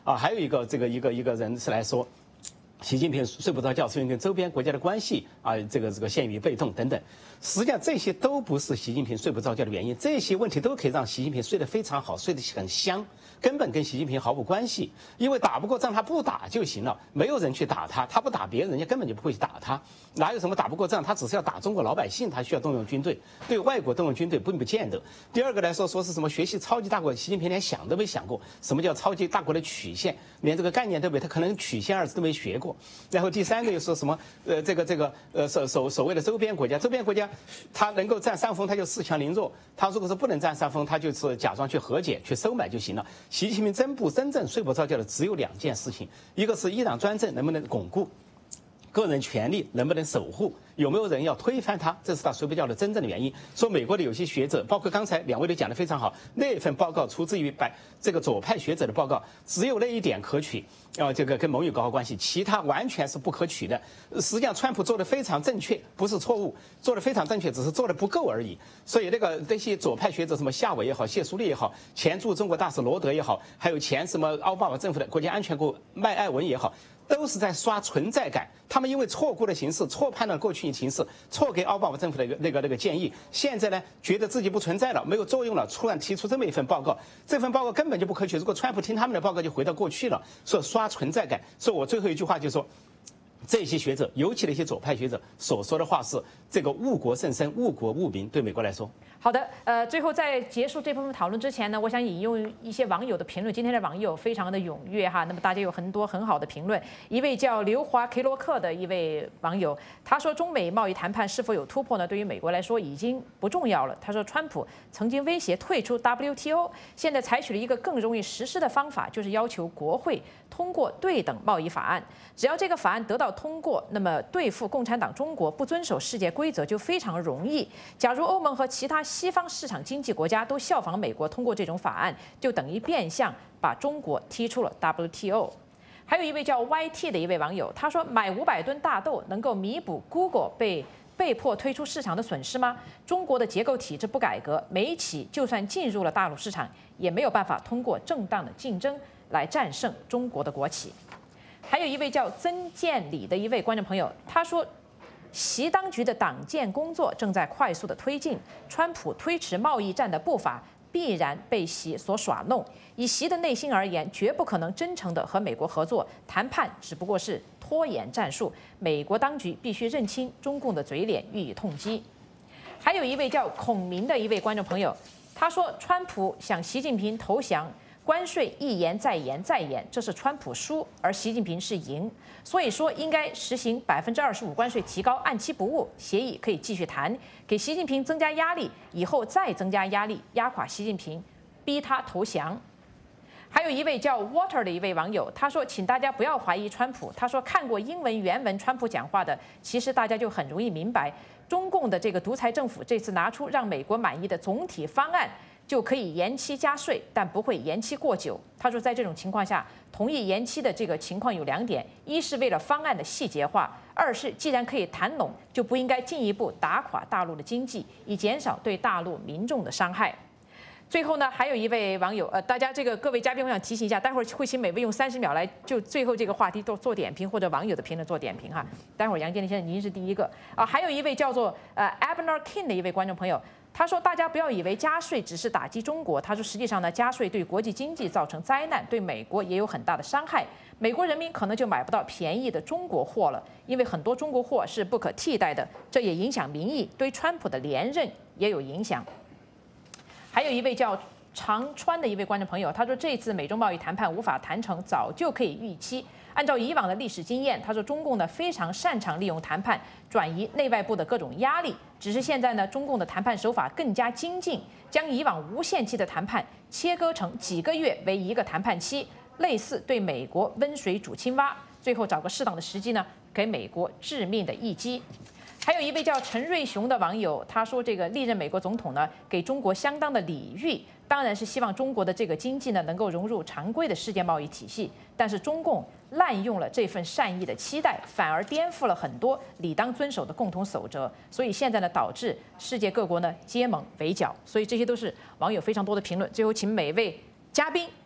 [SPEAKER 4] 啊，还有一个一个人是来说。习近平睡不着觉，是因为跟周边国家的关系啊，这个陷于被动等等。实际上这些都不是习近平睡不着觉的原因，这些问题都可以让习近平睡得非常好，睡得很香，根本跟习近平毫无关系。因为打不过仗他不打就行了，没有人去打他，他不打别人，人家根本就不会去打他。哪有什么打不过仗？他只是要打中国老百姓，他需要动用军队。对外国动用军队并不见得。第二个来说，说是什么学习超级大国，习近平连想都没想过什么叫超级大国的曲线，连这个概念都没，他可能曲线二字都没学过。然后第三个又说什么所谓的周边国家，他能够占上风，他就恃强凌弱；他如果是不能占上风，他就是假装去和解、去收买就行了。习近平真正睡不着觉的只有2件事情，一个是一党专政能不能巩固，个人权利能不能守护，有没有人要推翻他，这是他睡不觉的真正的原因。说美国的有些学者，包括刚才2位都讲得非常好，那份报告出自于这个左派学者的报告，只有那一点可取，这个跟盟友搞好关系，其他完全是不可取的。实际上，川普做得非常正确，不是错误，做得非常正确，只是做得不够而已。所以那些左派学者，什么夏伟也好，谢淑丽也好，前驻中国大使罗德也好，还有前什么奥巴马政府的国家安全顾麦艾文也好。都是在刷存在感，他们因为错估了形势，错判断过去形势，错给奥巴马政府的那个建议，现在呢觉得自己不存在了，没有作用了，突然提出这么一份报告，这份报告根本就不可取。如果川普听他们的报告，就回到过去了，说刷存在感。所以我最后一句话就是说，这些学者，尤其那些左派学者所说的话是这个误国甚深，误国误民，对美国来说。
[SPEAKER 1] 好的，最后在结束这部分讨论之前呢，我想引用一些网友的评论。今天的网友非常的踊跃哈，那么大家有很多很好的评论。一位叫刘华 K 洛克的一位网友，他说中美贸易谈判是否有突破呢？对于美国来说已经不重要了。他说川普曾经威胁退出 WTO， 现在采取了一个更容易实施的方法，就是要求国会通过对等贸易法案。只要这个法案得到通过，那么对付共产党中国不遵守世界规则就非常容易。假如欧盟和其他西方市场经济国家都效仿美国通过这种法案，就等于变相把中国踢出了 WTO。还有一位叫 YT 的一位网友，他说买500吨大豆能够弥补 Google 被迫推出市场的损失吗？中国的结构体制不改革，美企就算进入了大陆市场，也没有办法通过正当的竞争来战胜中国的国企。还有一位叫曾建礼的一位观众朋友，他说习当局的党建工作正在快速的推进，川普推迟贸易战的步伐必然被习所耍弄。以习的内心而言，绝不可能真诚的和美国合作，谈判只不过是拖延战术。美国当局必须认清中共的嘴脸，予以痛击。还有一位叫孔明的一位观众朋友，他说川普向习近平投降，关税一言再言再言，这是川普输，而习近平是赢。所以说应该实行25%关税提高，按期不误，协议可以继续谈，给习近平增加压力，以后再增加压力，压垮习近平，逼他投降。还有一位叫 Water 的一位网友，他说请大家不要怀疑川普，他说看过英文原文川普讲话的，其实大家就很容易明白，中共的这个独裁政府这次拿出让美国满意的总体方案，就可以延期加税，但不会延期过久。他说，在这种情况下，同意延期的这个情况有2点：一是为了方案的细节化；二是既然可以谈拢，就不应该进一步打垮大陆的经济，以减少对大陆民众的伤害。最后呢，还有一位网友，大家各位嘉宾，我想提醒一下，待会儿会请每位用30秒来就最后这个话题做点评，或者网友的评论做点评哈。待会儿杨建立先生您是第一个啊，还有一位叫做Abner King 的一位观众朋友。他说：“大家不要以为加税只是打击中国。他说，实际上呢，加税对国际经济造成灾难，对美国也有很大的伤害。美国人民可能就买不到便宜的中国货了，因为很多中国货是不可替代的，这也影响民意，对川普的连任也有影响。”还有一位叫长川的一位观众朋友，他说：“这次美中贸易谈判无法谈成，早就可以预期。按照以往的历史经验，他说中共呢非常擅长利用谈判转移内外部的各种压力。只是现在呢，中共的谈判手法更加精进，将以往无限期的谈判切割成几个月为一个谈判期，类似对美国温水煮青蛙，最后找个适当的时机呢，给美国致命的一击。”还有一位叫陈瑞雄的网友，他说这个历任美国总统呢，给中国相当的礼遇，当然是希望中国的这个经济呢能够融入常规的世界贸易体系。但是中共滥用了这份善意的期待，反而颠覆了很多理当遵守的共同守则。所以现在呢，导致世界各国呢结盟围剿。所以这些都是网友非常多的评论。最后，请每位嘉宾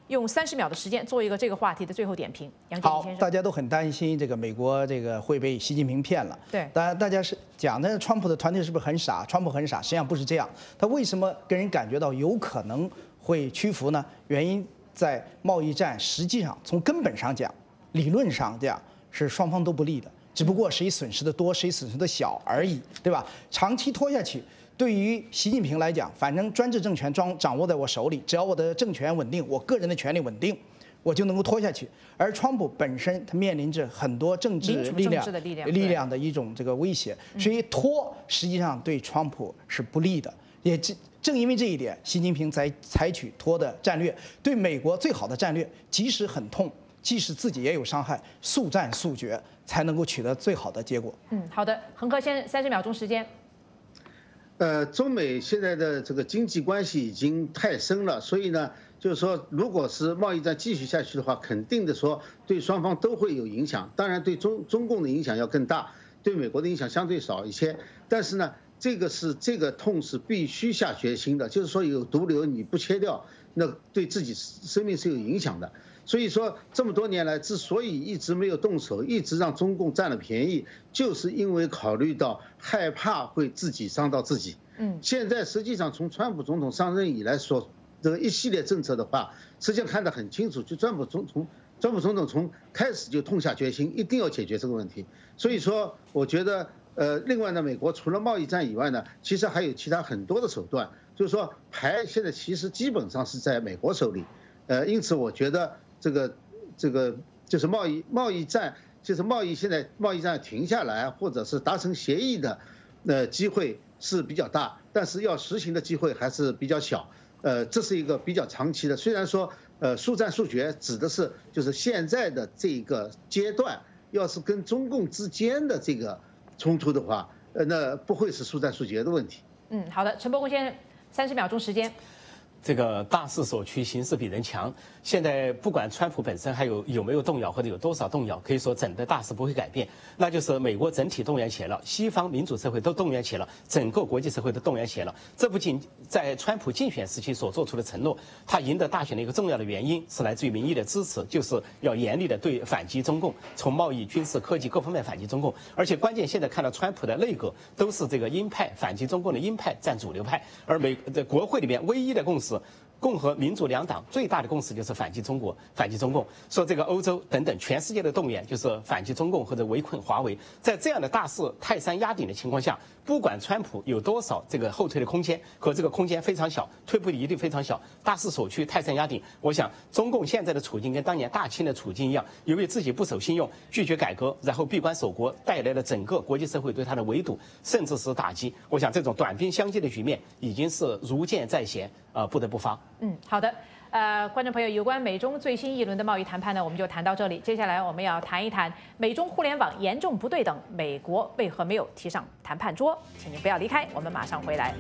[SPEAKER 1] 用30秒的时间做一个这个话题的最后点评。杨洁篪先生，
[SPEAKER 2] 大家都很担心这个美国这个会被习近平骗了。
[SPEAKER 1] 对，
[SPEAKER 2] 大家是讲的川普的团队是不是很傻？川普很傻，实际上不是这样。他为什么给人感觉到有可能会屈服呢？原因在贸易战，实际上从根本上讲，理论上讲是双方都不利的，只不过谁损失的多，谁损失的小而已，对吧？长期拖下去。对于习近平来讲，反正专制政权掌握在我手里，只要我的政权稳定，我个人的权利稳定，我就能够拖下去。而川普本身他面临着很多政治力量的一种这个威胁，所以拖实际上对川普是不利的。也正因为这一点，习近平才采取拖的战略，对美国最好的战略，即使很痛，即使自己也有伤害，速战速决才能够取得最好的结果。
[SPEAKER 1] 好的，恒河先生30秒钟时间。
[SPEAKER 3] 中美现在的这个经济关系已经太深了，所以呢，就是说，如果是贸易战继续下去的话，肯定的说对双方都会有影响。当然，对中共的影响要更大，对美国的影响相对少一些。但是呢，这个痛是必须下决心的，就是说有毒瘤你不切掉，那对自己生命是有影响的。所以说，这么多年来之所以一直没有动手，一直让中共占了便宜，就是因为考虑到害怕会自己伤到自己。现在实际上从川普总统上任以来所这个一系列政策的话，实际上看得很清楚，就川普总统从开始就痛下决心，一定要解决这个问题。所以说，我觉得另外呢，美国除了贸易战以外呢，其实还有其他很多的手段，就是说牌现在其实基本上是在美国手里。因此我觉得。这个就是贸易战，就是现在贸易战停下来，或者是达成协议的，机会是比较大，但是要实行的机会还是比较小。这是一个比较长期的。虽然说速战速决指的是就是现在的这个阶段，要是跟中共之间的这个冲突的话，那不会是速战速决的问题。
[SPEAKER 1] 好的，陈伯公先生，30秒钟时间。
[SPEAKER 4] 这个大势所趋，形势比人强。现在不管川普本身还有没有动摇，或者有多少动摇，可以说整个大势不会改变。那就是美国整体动员起来了，西方民主社会都动员起来了，整个国际社会都动员起来了。这不仅在川普竞选时期所做出的承诺，他赢得大选的一个重要的原因是来自于民意的支持，就是要严厉的对反击中共，从贸易、军事、科技各方面反击中共。而且关键现在看到川普的内阁都是这个鹰派，反击中共的鹰派占主流派，而国会里面唯一的共识。共和民主两党最大的共识就是反击中国、反击中共。说这个欧洲等等全世界的动员就是反击中共或者围困华为。在这样的大势泰山压顶的情况下，不管川普有多少这个后退的空间，可这个空间非常小，退步的余地非常小。大势所趋，泰山压顶。我想中共现在的处境跟当年大清的处境一样，由于自己不守信用、拒绝改革，然后闭关锁国，带来了整个国际社会对他的围堵，甚至是打击。我想这种短兵相接的局面已经是如箭在弦，不得不发。
[SPEAKER 1] 好的，观众朋友，有关美中最新一轮的贸易谈判呢，我们就谈到这里。接下来我们要谈一谈美中互联网严重不对等，美国为何没有提上谈判桌？请您不要离开，我们马上回来。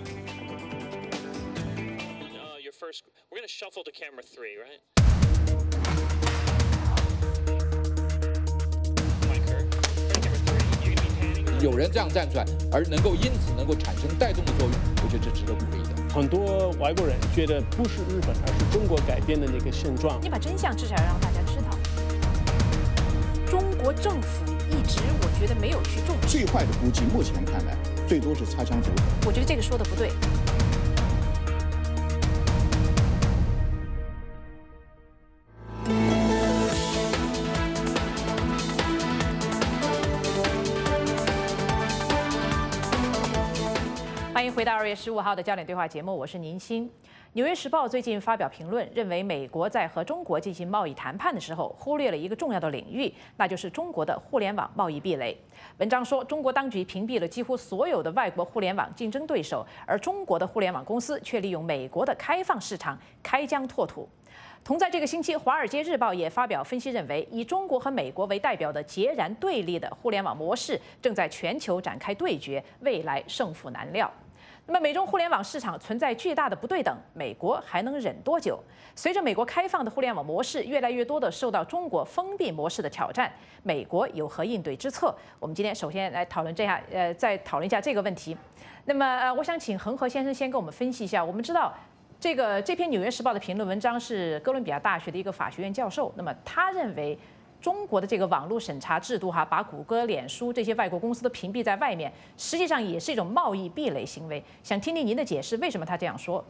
[SPEAKER 5] We're gonna shuffle to camera 3, right? You're gonna be panning.
[SPEAKER 6] 有人这样站出来，而因此能够产生带动的作用，我觉得这值得鼓励的。
[SPEAKER 7] 很多外国人觉得不是日本，而是中国改变的那个现状。
[SPEAKER 1] 你把真相至少要让大家知道。中国政府一直我觉得没有去重视。
[SPEAKER 8] 最坏的估计，目前看来，最多是擦枪走火。
[SPEAKER 1] 我觉得这个说的不对。欢迎回到2月15号的焦点对话节目，我是宁鑫。《纽约时报》最近发表评论，认为美国在和中国进行贸易谈判的时候，忽略了一个重要的领域，那就是中国的互联网贸易壁垒。文章说，中国当局屏蔽了几乎所有的外国互联网竞争对手，而中国的互联网公司却利用美国的开放市场开疆拓土。同在这个星期，《华尔街日报》也发表分析，认为以中国和美国为代表的截然对立的互联网模式正在全球展开对决，未来胜负难料。那么，美中互联网市场存在巨大的不对等，美国还能忍多久？随着美国开放的互联网模式越来越多地受到中国封闭模式的挑战，美国有何应对之策？我们今天首先来讨论再讨论一下这个问题。那么，我想请恒河先生先跟我们分析一下。我们知道， 这篇《纽约时报》的评论文章是哥伦比亚大学的一个法学院教授，那么他认为中国的这个网络审查制度把谷歌、脸书这些外国公司都屏蔽在外面，实际上也是一种贸易壁垒行为。想听听您的解释，为什么他这样说？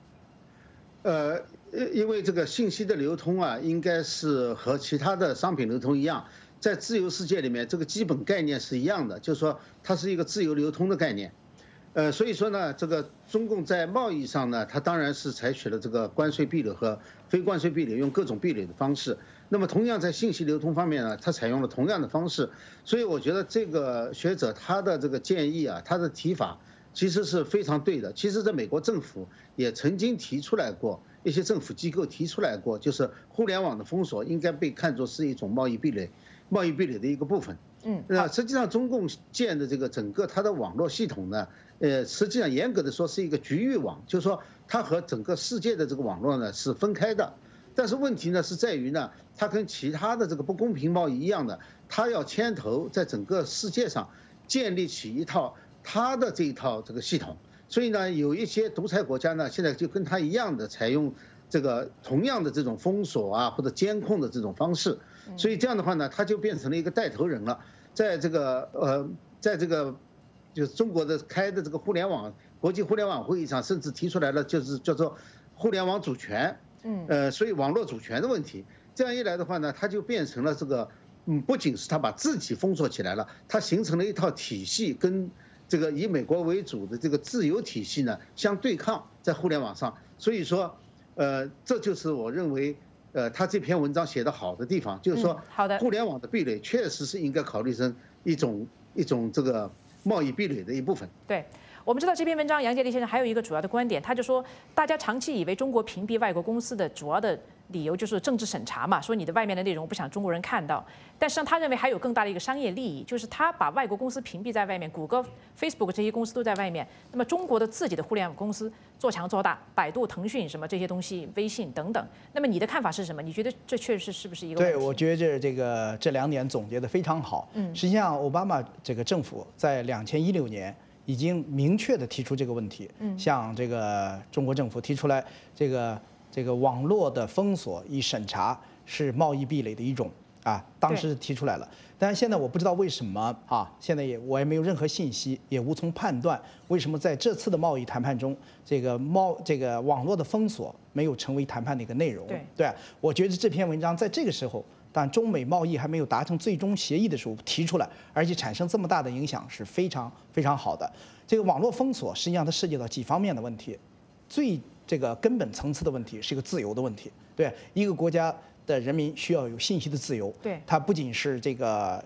[SPEAKER 3] 因为这个信息的流通啊，应该是和其他的商品流通一样，在自由世界里面，这个基本概念是一样的，就是说它是一个自由流通的概念。所以说呢，这个中共在贸易上呢，它当然是采取了这个关税壁垒和非关税壁垒，用各种壁垒的方式。那么同样在信息流通方面呢，它采用了同样的方式。所以我觉得这个学者他的这个建议啊，他的提法其实是非常对的。其实在美国政府也曾经提出来过，一些政府机构提出来过，就是互联网的封锁应该被看作是一种贸易壁垒的一个部分。实际上中共建的这个整个它的网络系统呢，实际上严格的说是一个局域网，就是说它和整个世界的这个网络呢是分开的。但是问题呢是在于呢，它跟其他的这个不公平贸易一样的，它要牵头在整个世界上建立起一套它的这一套这个系统。所以呢，有一些独裁国家呢，现在就跟它一样的采用这个同样的这种封锁啊或者监控的这种方式。所以这样的话呢，它就变成了一个带头人了。在这个就是中国的开的这个国际互联网会议上，甚至提出来了，就是叫做互联网主权。所以网络主权的问题，这样一来的话呢，它就变成了这个，不仅是它把自己封锁起来了，它形成了一套体系，跟这个以美国为主的这个自由体系呢相对抗，在互联网上。所以说，这就是我认为，他这篇文章写得好的地方，就是说，互联网的壁垒确实是应该考虑成一种这个贸易壁垒的一部分。
[SPEAKER 1] 对。我们知道这篇文章，杨洁篪先生还有一个主要的观点，他就说，大家长期以为中国屏蔽外国公司的主要的理由就是政治审查嘛，说你的外面的内容不想中国人看到。但实际上，他认为还有更大的一个商业利益，就是他把外国公司屏蔽在外面，谷歌、Facebook 这些公司都在外面，那么中国的自己的互联网公司做强做大，百度、腾讯什么这些东西，微信等等。那么你的看法是什么？你觉得这确实是不是一个问题？
[SPEAKER 2] 对，我觉得这2点总结得非常好。实际上，奥巴马这个政府在2016年。已经明确地提出这个问题，向这个中国政府提出来，这个网络的封锁与审查是贸易壁垒的一种啊，当时提出来了。但是现在我不知道为什么啊，现在我也没有任何信息，也无从判断为什么在这次的贸易谈判中，这个网络的封锁没有成为谈判的一个内容。对，我觉得这篇文章在这个时候。但中美贸易还没有达成最终协议的时候提出来，而且产生这么大的影响是非常非常好的。这个网络封锁实际上它涉及到几方面的问题，最这个根本层次的问题是一个自由的问题。对，一个国家的人民需要有信息的自由。
[SPEAKER 1] 对，
[SPEAKER 2] 它不仅是对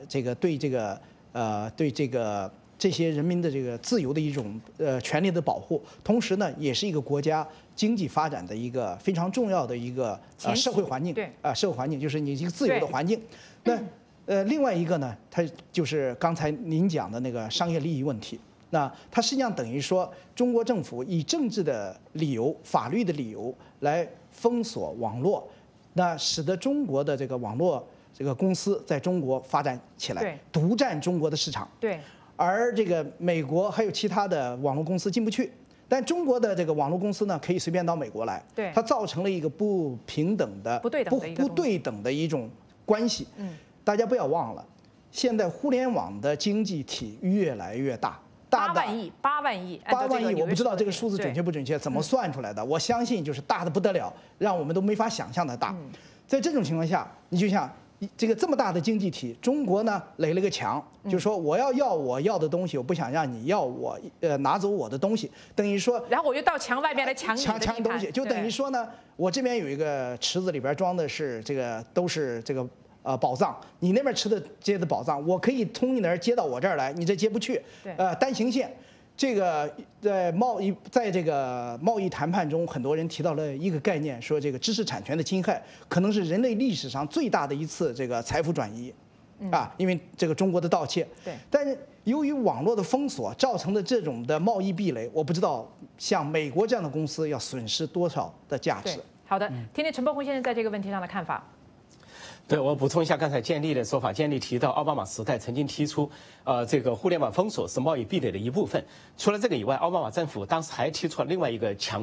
[SPEAKER 2] 这些人民的这个自由的一种权利的保护，同时呢，也是一个国家经济发展的一个非常重要的一个社会环境。
[SPEAKER 1] 对，
[SPEAKER 2] 社会环境就是你一个自由的环境。那另外一个呢，它就是刚才您讲的那个商业利益问题。那它实际上等于说，中国政府以政治的理由、法律的理由来封锁网络，那使得中国的这个网络这个公司在中国发展起来，独占中国的市场。
[SPEAKER 1] 对。
[SPEAKER 2] 而这个美国还有其他的网络公司进不去，但中国的这个网络公司呢，可以随便到美国来。
[SPEAKER 1] 对，
[SPEAKER 2] 它造成了一个不平等的、不对等的一种关系。大家不要忘了，现在互联网的经济体越来越大
[SPEAKER 1] ，8万亿，8万亿，
[SPEAKER 2] 我不知道这个数字准确不准确，怎么算出来的？我相信就是大的不得了，让我们都没法想象的大。在这种情况下，你就像。这么大的经济体，中国呢垒了个墙，就是说我要的东西，我不想让你要我拿走我的东西，等于说，
[SPEAKER 1] 然后我就到墙外面来抢
[SPEAKER 2] 东西，就等于说呢，我这边有一个池子，里边装的是都是宝藏，你那边接的宝藏，我可以从你那儿接到我这儿来，你这接不去，单行线。这个在这个贸易谈判中，很多人提到了一个概念，说这个知识产权的侵害可能是人类历史上最大的一次这个财富转移，因为这个中国的盗窃。
[SPEAKER 1] 对。
[SPEAKER 2] 但是由于网络的封锁造成的这种的贸易壁垒，我不知道像美国这样的公司要损失多少的价值。
[SPEAKER 1] 好的，听听陈伯宏先生在这个问题上的看法。
[SPEAKER 4] 对，我补充一下刚才建立的说法。建立提到奥巴马时代曾经提出，这个互联网封锁是贸易壁垒的一部分。除了这个以外，奥巴马政府当时还提出了另外一个强音，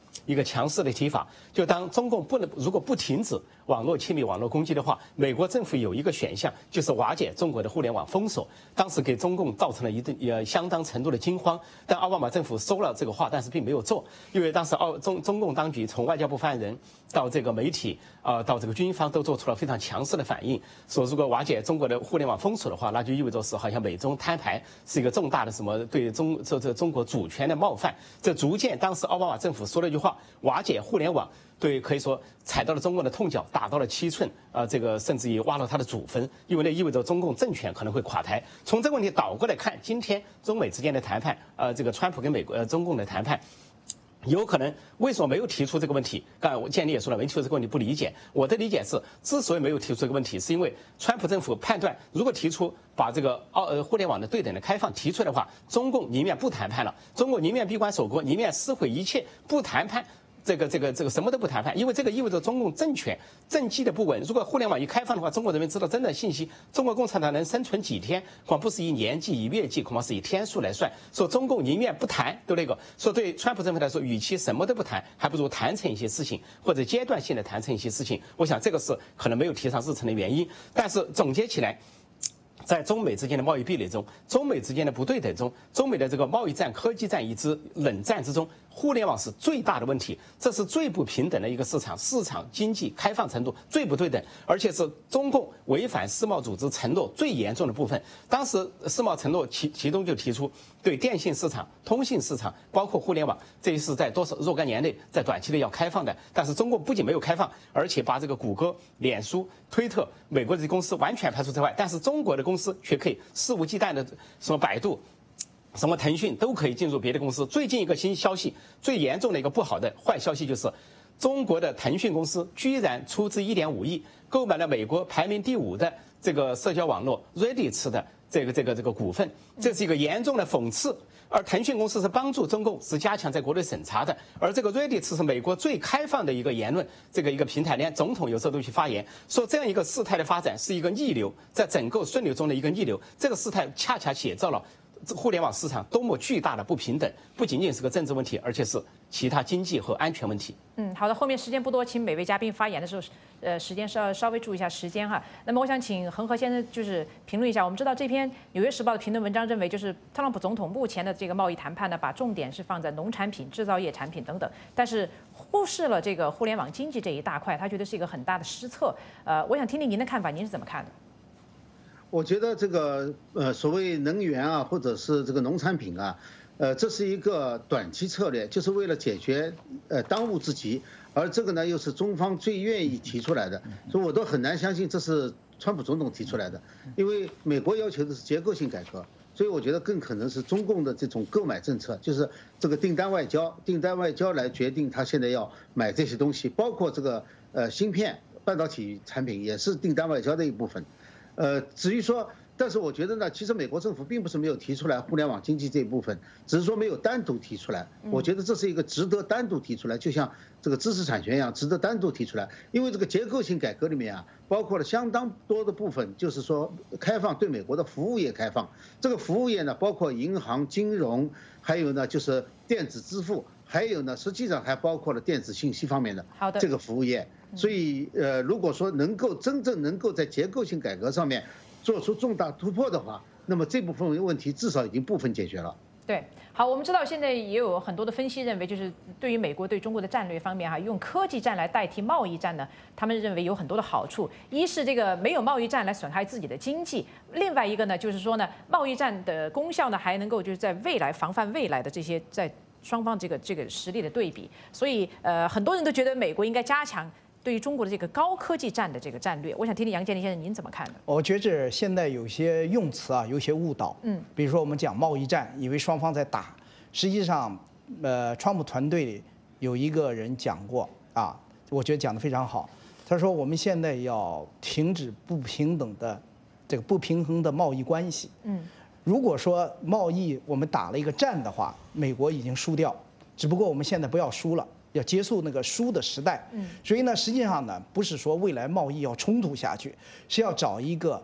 [SPEAKER 4] 一个强势的提法，就当中共如果不停止网络亲密网络攻击的话，美国政府有一个选项就是瓦解中国的互联网封锁。当时给中共造成了相当程度的惊慌，但奥巴马政府说了这个话，但是并没有做，因为当时中共当局从外交部发言人到这个媒体到这个军方都做出了非常强势的反应，说如果瓦解中国的互联网封锁的话，那就意味着是好像美中摊牌是一个重大的什么对中国主权的冒犯。这逐渐当时奥巴马政府说了一句话，瓦解互联网，对，可以说踩到了中共的痛脚，打到了7寸，这个甚至于挖了他的祖坟，因为那意味着中共政权可能会垮台。从这个问题倒过来看，今天中美之间的谈判，这个川普跟中共的谈判。有可能为什么没有提出这个问题？刚才我建立也说了，没提出这个问题不理解。我的理解是，之所以没有提出这个问题，是因为川普政府判断，如果提出把这个互联网的对等的开放提出来的话，中共宁愿不谈判了，中共宁愿闭关锁国，宁愿撕毁一切，不谈判。这个什么都不谈判，因为这个意味着中共政权政绩的不稳。如果互联网一开放的话，中国人民知道真的信息，中国共产党能生存几天，恐怕不是以年计、以月计，恐怕是以天数来算。说中共宁愿不谈，对那个说对川普政府来说，与其什么都不谈，还不如谈成一些事情，或者阶段性的谈成一些事情。我想这个是可能没有提上日程的原因。但是总结起来，在中美之间的贸易壁垒中，中美之间的不对等中，中美的这个贸易战、科技战以及冷战之中，互联网是最大的问题，这是最不平等的一个市场经济开放程度最不对等，而且是中共违反世贸组织承诺最严重的部分。当时世贸承诺其中就提出，对电信市场、通信市场，包括互联网，这是在若干年内在短期内要开放的。但是中共不仅没有开放，而且把这个谷歌、脸书、推特、美国的公司完全排除在外，但是中国的公司却可以肆无忌惮的，什么百度、什么腾讯都可以进入别的公司。最近一个新消息，最严重的一个不好的坏消息就是，中国的腾讯公司居然出资1.5亿购买了美国排名第5的这个社交网络 Reddit 的这个股份，这是一个严重的讽刺。而腾讯公司是帮助中共，是加强在国内审查的，而这个 Reddit 是美国最开放的一个言论一个平台，连总统有时候都去发言，说这样一个事态的发展是一个逆流，在整个顺流中的一个逆流。这个事态恰恰写照了互联网市场多么巨大的不平等，不仅仅是个政治问题，而且是其他经济和安全问题。
[SPEAKER 1] 好的，后面时间不多，请每位嘉宾发言的时候，时间稍微注意一下时间哈。那么我想请恒河先生就是评论一下，我们知道这篇《纽约时报》的评论文章认为，就是特朗普总统目前的这个贸易谈判呢，把重点是放在农产品、制造业产品等等，但是忽视了这个互联网经济这一大块，他觉得是一个很大的失策。我想听听您的看法，您是怎么看的？
[SPEAKER 3] 我觉得这个所谓能源啊，或者是这个农产品啊，这是一个短期策略，就是为了解决当务之急，而这个呢又是中方最愿意提出来的，所以我都很难相信这是川普总统提出来的，因为美国要求的是结构性改革，所以我觉得更可能是中共的这种购买政策，就是这个订单外交来决定他现在要买这些东西，包括这个芯片、半导体产品也是订单外交的一部分。至于说，但是我觉得呢，其实美国政府并不是没有提出来互联网经济这一部分，只是说没有单独提出来。我觉得这是一个值得单独提出来，就像这个知识产权一样，值得单独提出来。因为这个结构性改革里面啊，包括了相当多的部分，就是说开放对美国的服务业开放。这个服务业呢，包括银行、金融，还有呢就是电子支付，还有呢实际上还包括了电子信息方面的这个服务业。所以如果说真正能够在结构性改革上面做出重大突破的话，那么这部分问题至少已经部分解决了。
[SPEAKER 1] 对，好，我们知道现在也有很多的分析认为，就是对于美国对中国的战略方面用科技战来代替贸易战呢，他们认为有很多的好处。一是这个没有贸易战来损害自己的经济，另外一个呢就是说呢，贸易战的功效呢还能够就是在未来防范未来的这些在双方这个实力的对比。所以很多人都觉得美国应该加强对于中国的这个高科技战的这个战略。我想听听杨建林先生您怎么看的？
[SPEAKER 2] 我觉着现在有些用词啊有些误导，比如说我们讲贸易战，以为双方在打，实际上，川普团队里有一个人讲过啊，我觉得讲得非常好，他说我们现在要停止不平衡的贸易关系，如果说贸易我们打了一个战的话，美国已经输掉，只不过我们现在不要输了。要结束那个输的时代，所以呢，实际上呢，不是说未来贸易要冲突下去，是要找一个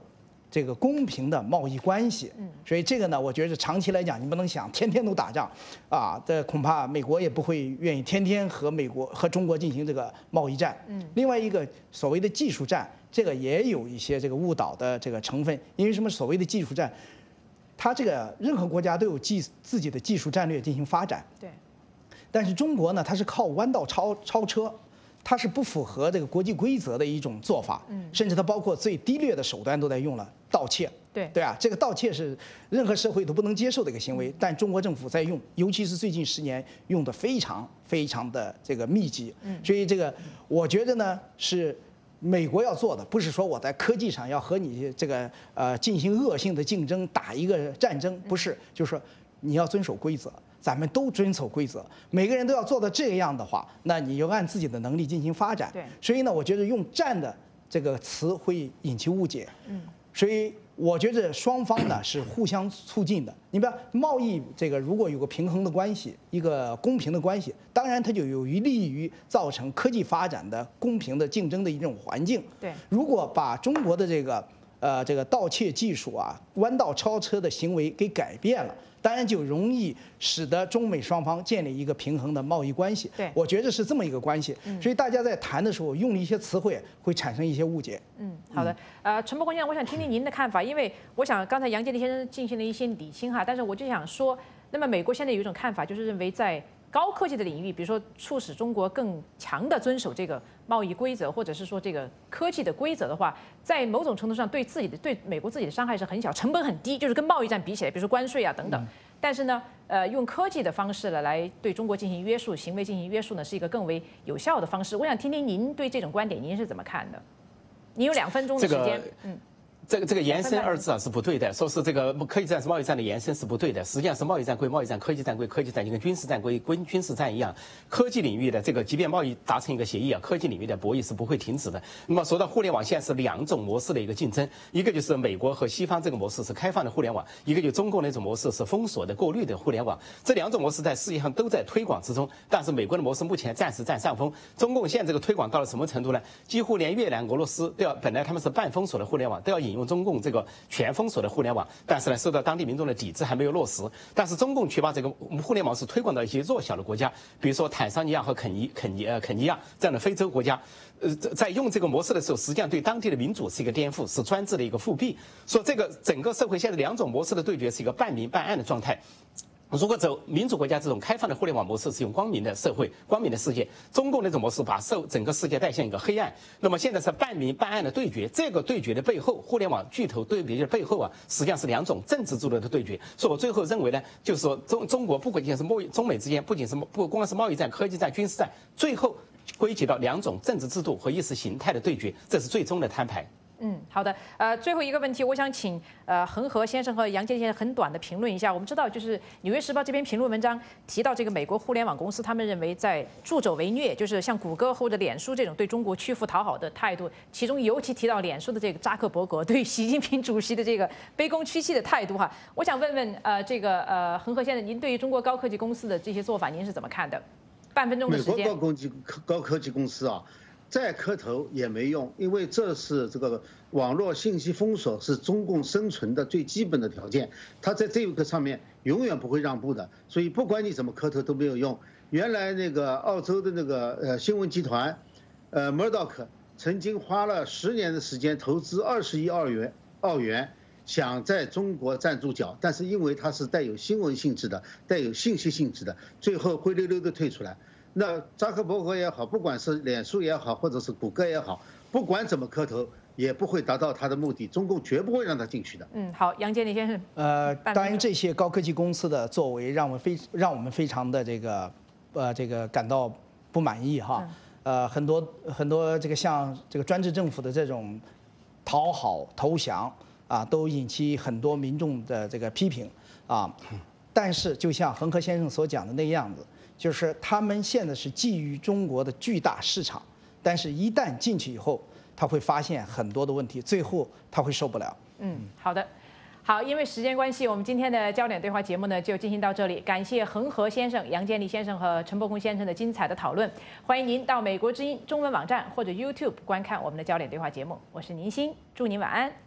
[SPEAKER 2] 这个公平的贸易关系。所以这个呢，我觉得长期来讲，你不能想天天都打仗，啊，这恐怕美国也不会愿意天天和中国进行这个贸易战。另外一个所谓的技术战，这个也有一些这个误导的这个成分。因为什么？所谓的技术战，它这个任何国家都有自己的技术战略进行发展。
[SPEAKER 1] 对。
[SPEAKER 2] 但是中国呢，它是靠弯道超车。它是不符合这个国际规则的一种做法，甚至它包括最低劣的手段都在用了盗窃，对啊，这个盗窃是任何社会都不能接受的一个行为，但中国政府在用，尤其是最近10年用的非常的这个密集，所以这个我觉得呢是美国要做的，不是说我在科技上要和你这个进行恶性的竞争，打一个战争，不是，就是说你要遵守规则。咱们都遵守规则，每个人都要做到这样的话，那你就按自己的能力进行发展。
[SPEAKER 1] 对，
[SPEAKER 2] 所以呢，我觉得用“战”的这个词会引起误解。所以我觉得双方呢是互相促进的。你比方贸易这个，如果有个平衡的关系，一个公平的关系，当然它就有利于造成科技发展的公平的竞争的一种环境。
[SPEAKER 1] 对，
[SPEAKER 2] 如果把中国的这个盗窃技术啊、弯道超车的行为给改变了。当然就容易使得中美双方建立一个平衡的贸易关系。
[SPEAKER 1] 对，
[SPEAKER 2] 我觉得是这么一个关系。所以大家在谈的时候用了一些词汇，会产生一些误解。
[SPEAKER 1] 好的。陈伯公先生，我想听听您的看法，因为我想刚才杨洁篪先生进行了一些理清哈，但是我就想说，那么美国现在有一种看法，就是认为在高科技的领域，比如说促使中国更强的遵守这个贸易规则，或者是说这个科技的规则的话，在某种程度上对美国自己的伤害是很小，成本很低，就是跟贸易战比起来，比如说关税啊等等。但是呢，用科技的方式呢来对中国进行约束，行为进行约束呢，是一个更为有效的方式。我想听听您对这种观点，您是怎么看的？您有2分钟的时间，
[SPEAKER 4] 这个延伸2字啊是不对的，说是这个科技战是贸易战的延伸是不对的，实际上是贸易战归贸易战，科技战归科技战，就跟军事战归军事战一样。科技领域的这个，即便贸易达成一个协议啊，科技领域的博弈是不会停止的。那么说到互联网，现在是2种模式的一个竞争，一个就是美国和西方这个模式是开放的互联网，一个就是中国那种模式是封锁的过滤的互联网。这2种模式在世界上都在推广之中，但是美国的模式目前暂时占上风。中共现在这个推广到了什么程度呢？几乎连越南、俄罗斯都要，本来他们是半封锁的互联网，都要引用中共这个全封锁的互联网，但是呢，受到当地民众的抵制，还没有落实。但是中共却把这个互联网是推广到一些弱小的国家，比如说坦桑尼亚和肯尼亚这样的非洲国家。在用这个模式的时候，实际上对当地的民主是一个颠覆，是专制的一个复辟。说这个整个社会现在2种模式的对决是一个半明半暗的状态。如果走民主国家这种开放的互联网模式，是用光明的社会、光明的世界；中共那种模式把整个世界带向一个黑暗。那么现在是半明半暗的对决，这个对决的背后，互联网巨头对决的背后啊，实际上是2种政治制度的对决。所以我最后认为呢，就是说中国不仅是中美之间，不光是贸易战、科技战、军事战，最后归结到2种政治制度和意识形态的对决，这是最终的摊牌。
[SPEAKER 1] 好的。最后一个问题，我想请恒河先生和杨洁篪先生很短的评论一下。我们知道，就是《纽约时报》这篇评论文章提到，这个美国互联网公司他们认为在助纣为虐，就是像谷歌或者脸书这种对中国屈服讨好的态度，其中尤其提到脸书的这个扎克伯格对习近平主席的这个卑躬屈膝的态度哈。我想问问恒河先生，您对于中国高科技公司的这些做法，您是怎么看的？半分钟的时间。
[SPEAKER 3] 美国高科技公司啊，再磕头也没用，因为这是这个网络信息封锁是中共生存的最基本的条件，他在这个上面永远不会让步的，所以不管你怎么磕头都没有用。原来那个澳洲的那个新闻集团，Murdoch 曾经花了10年的时间投资20亿澳元，想在中国站住脚，但是因为它是带有新闻性质的、带有信息性质的，最后灰溜溜的退出来。那扎克伯格也好，不管是脸书也好，或者是谷歌也好，不管怎么磕头，也不会达到他的目的，中共绝不会让他进去的。
[SPEAKER 1] 好，杨洁篪先生。
[SPEAKER 2] 当然这些高科技公司的作为让我们非常的这个感到不满意哈。很多这个像这个专制政府的这种讨好投降啊，都引起很多民众的这个批评啊。但是就像恒河先生所讲的那样子，就是他们现在是觊觎中国的巨大市场，但是一旦进去以后，他会发现很多的问题，最后他会受不了。
[SPEAKER 1] 好的。好，因为时间关系，我们今天的焦点对话节目呢就进行到这里。感谢恒河先生、杨洁篪先生和陈伯公先生的精彩的讨论。欢迎您到美国之音中文网站或者 YouTube 观看我们的焦点对话节目。我是宁鑫，祝您晚安。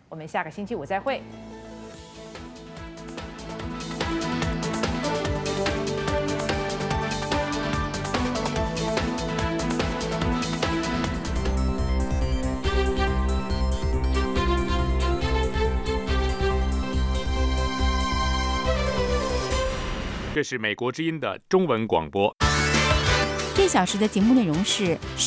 [SPEAKER 1] 我们下个星期五再会。
[SPEAKER 9] 这是美国之音的中文广播。
[SPEAKER 10] 这小时的节目内容是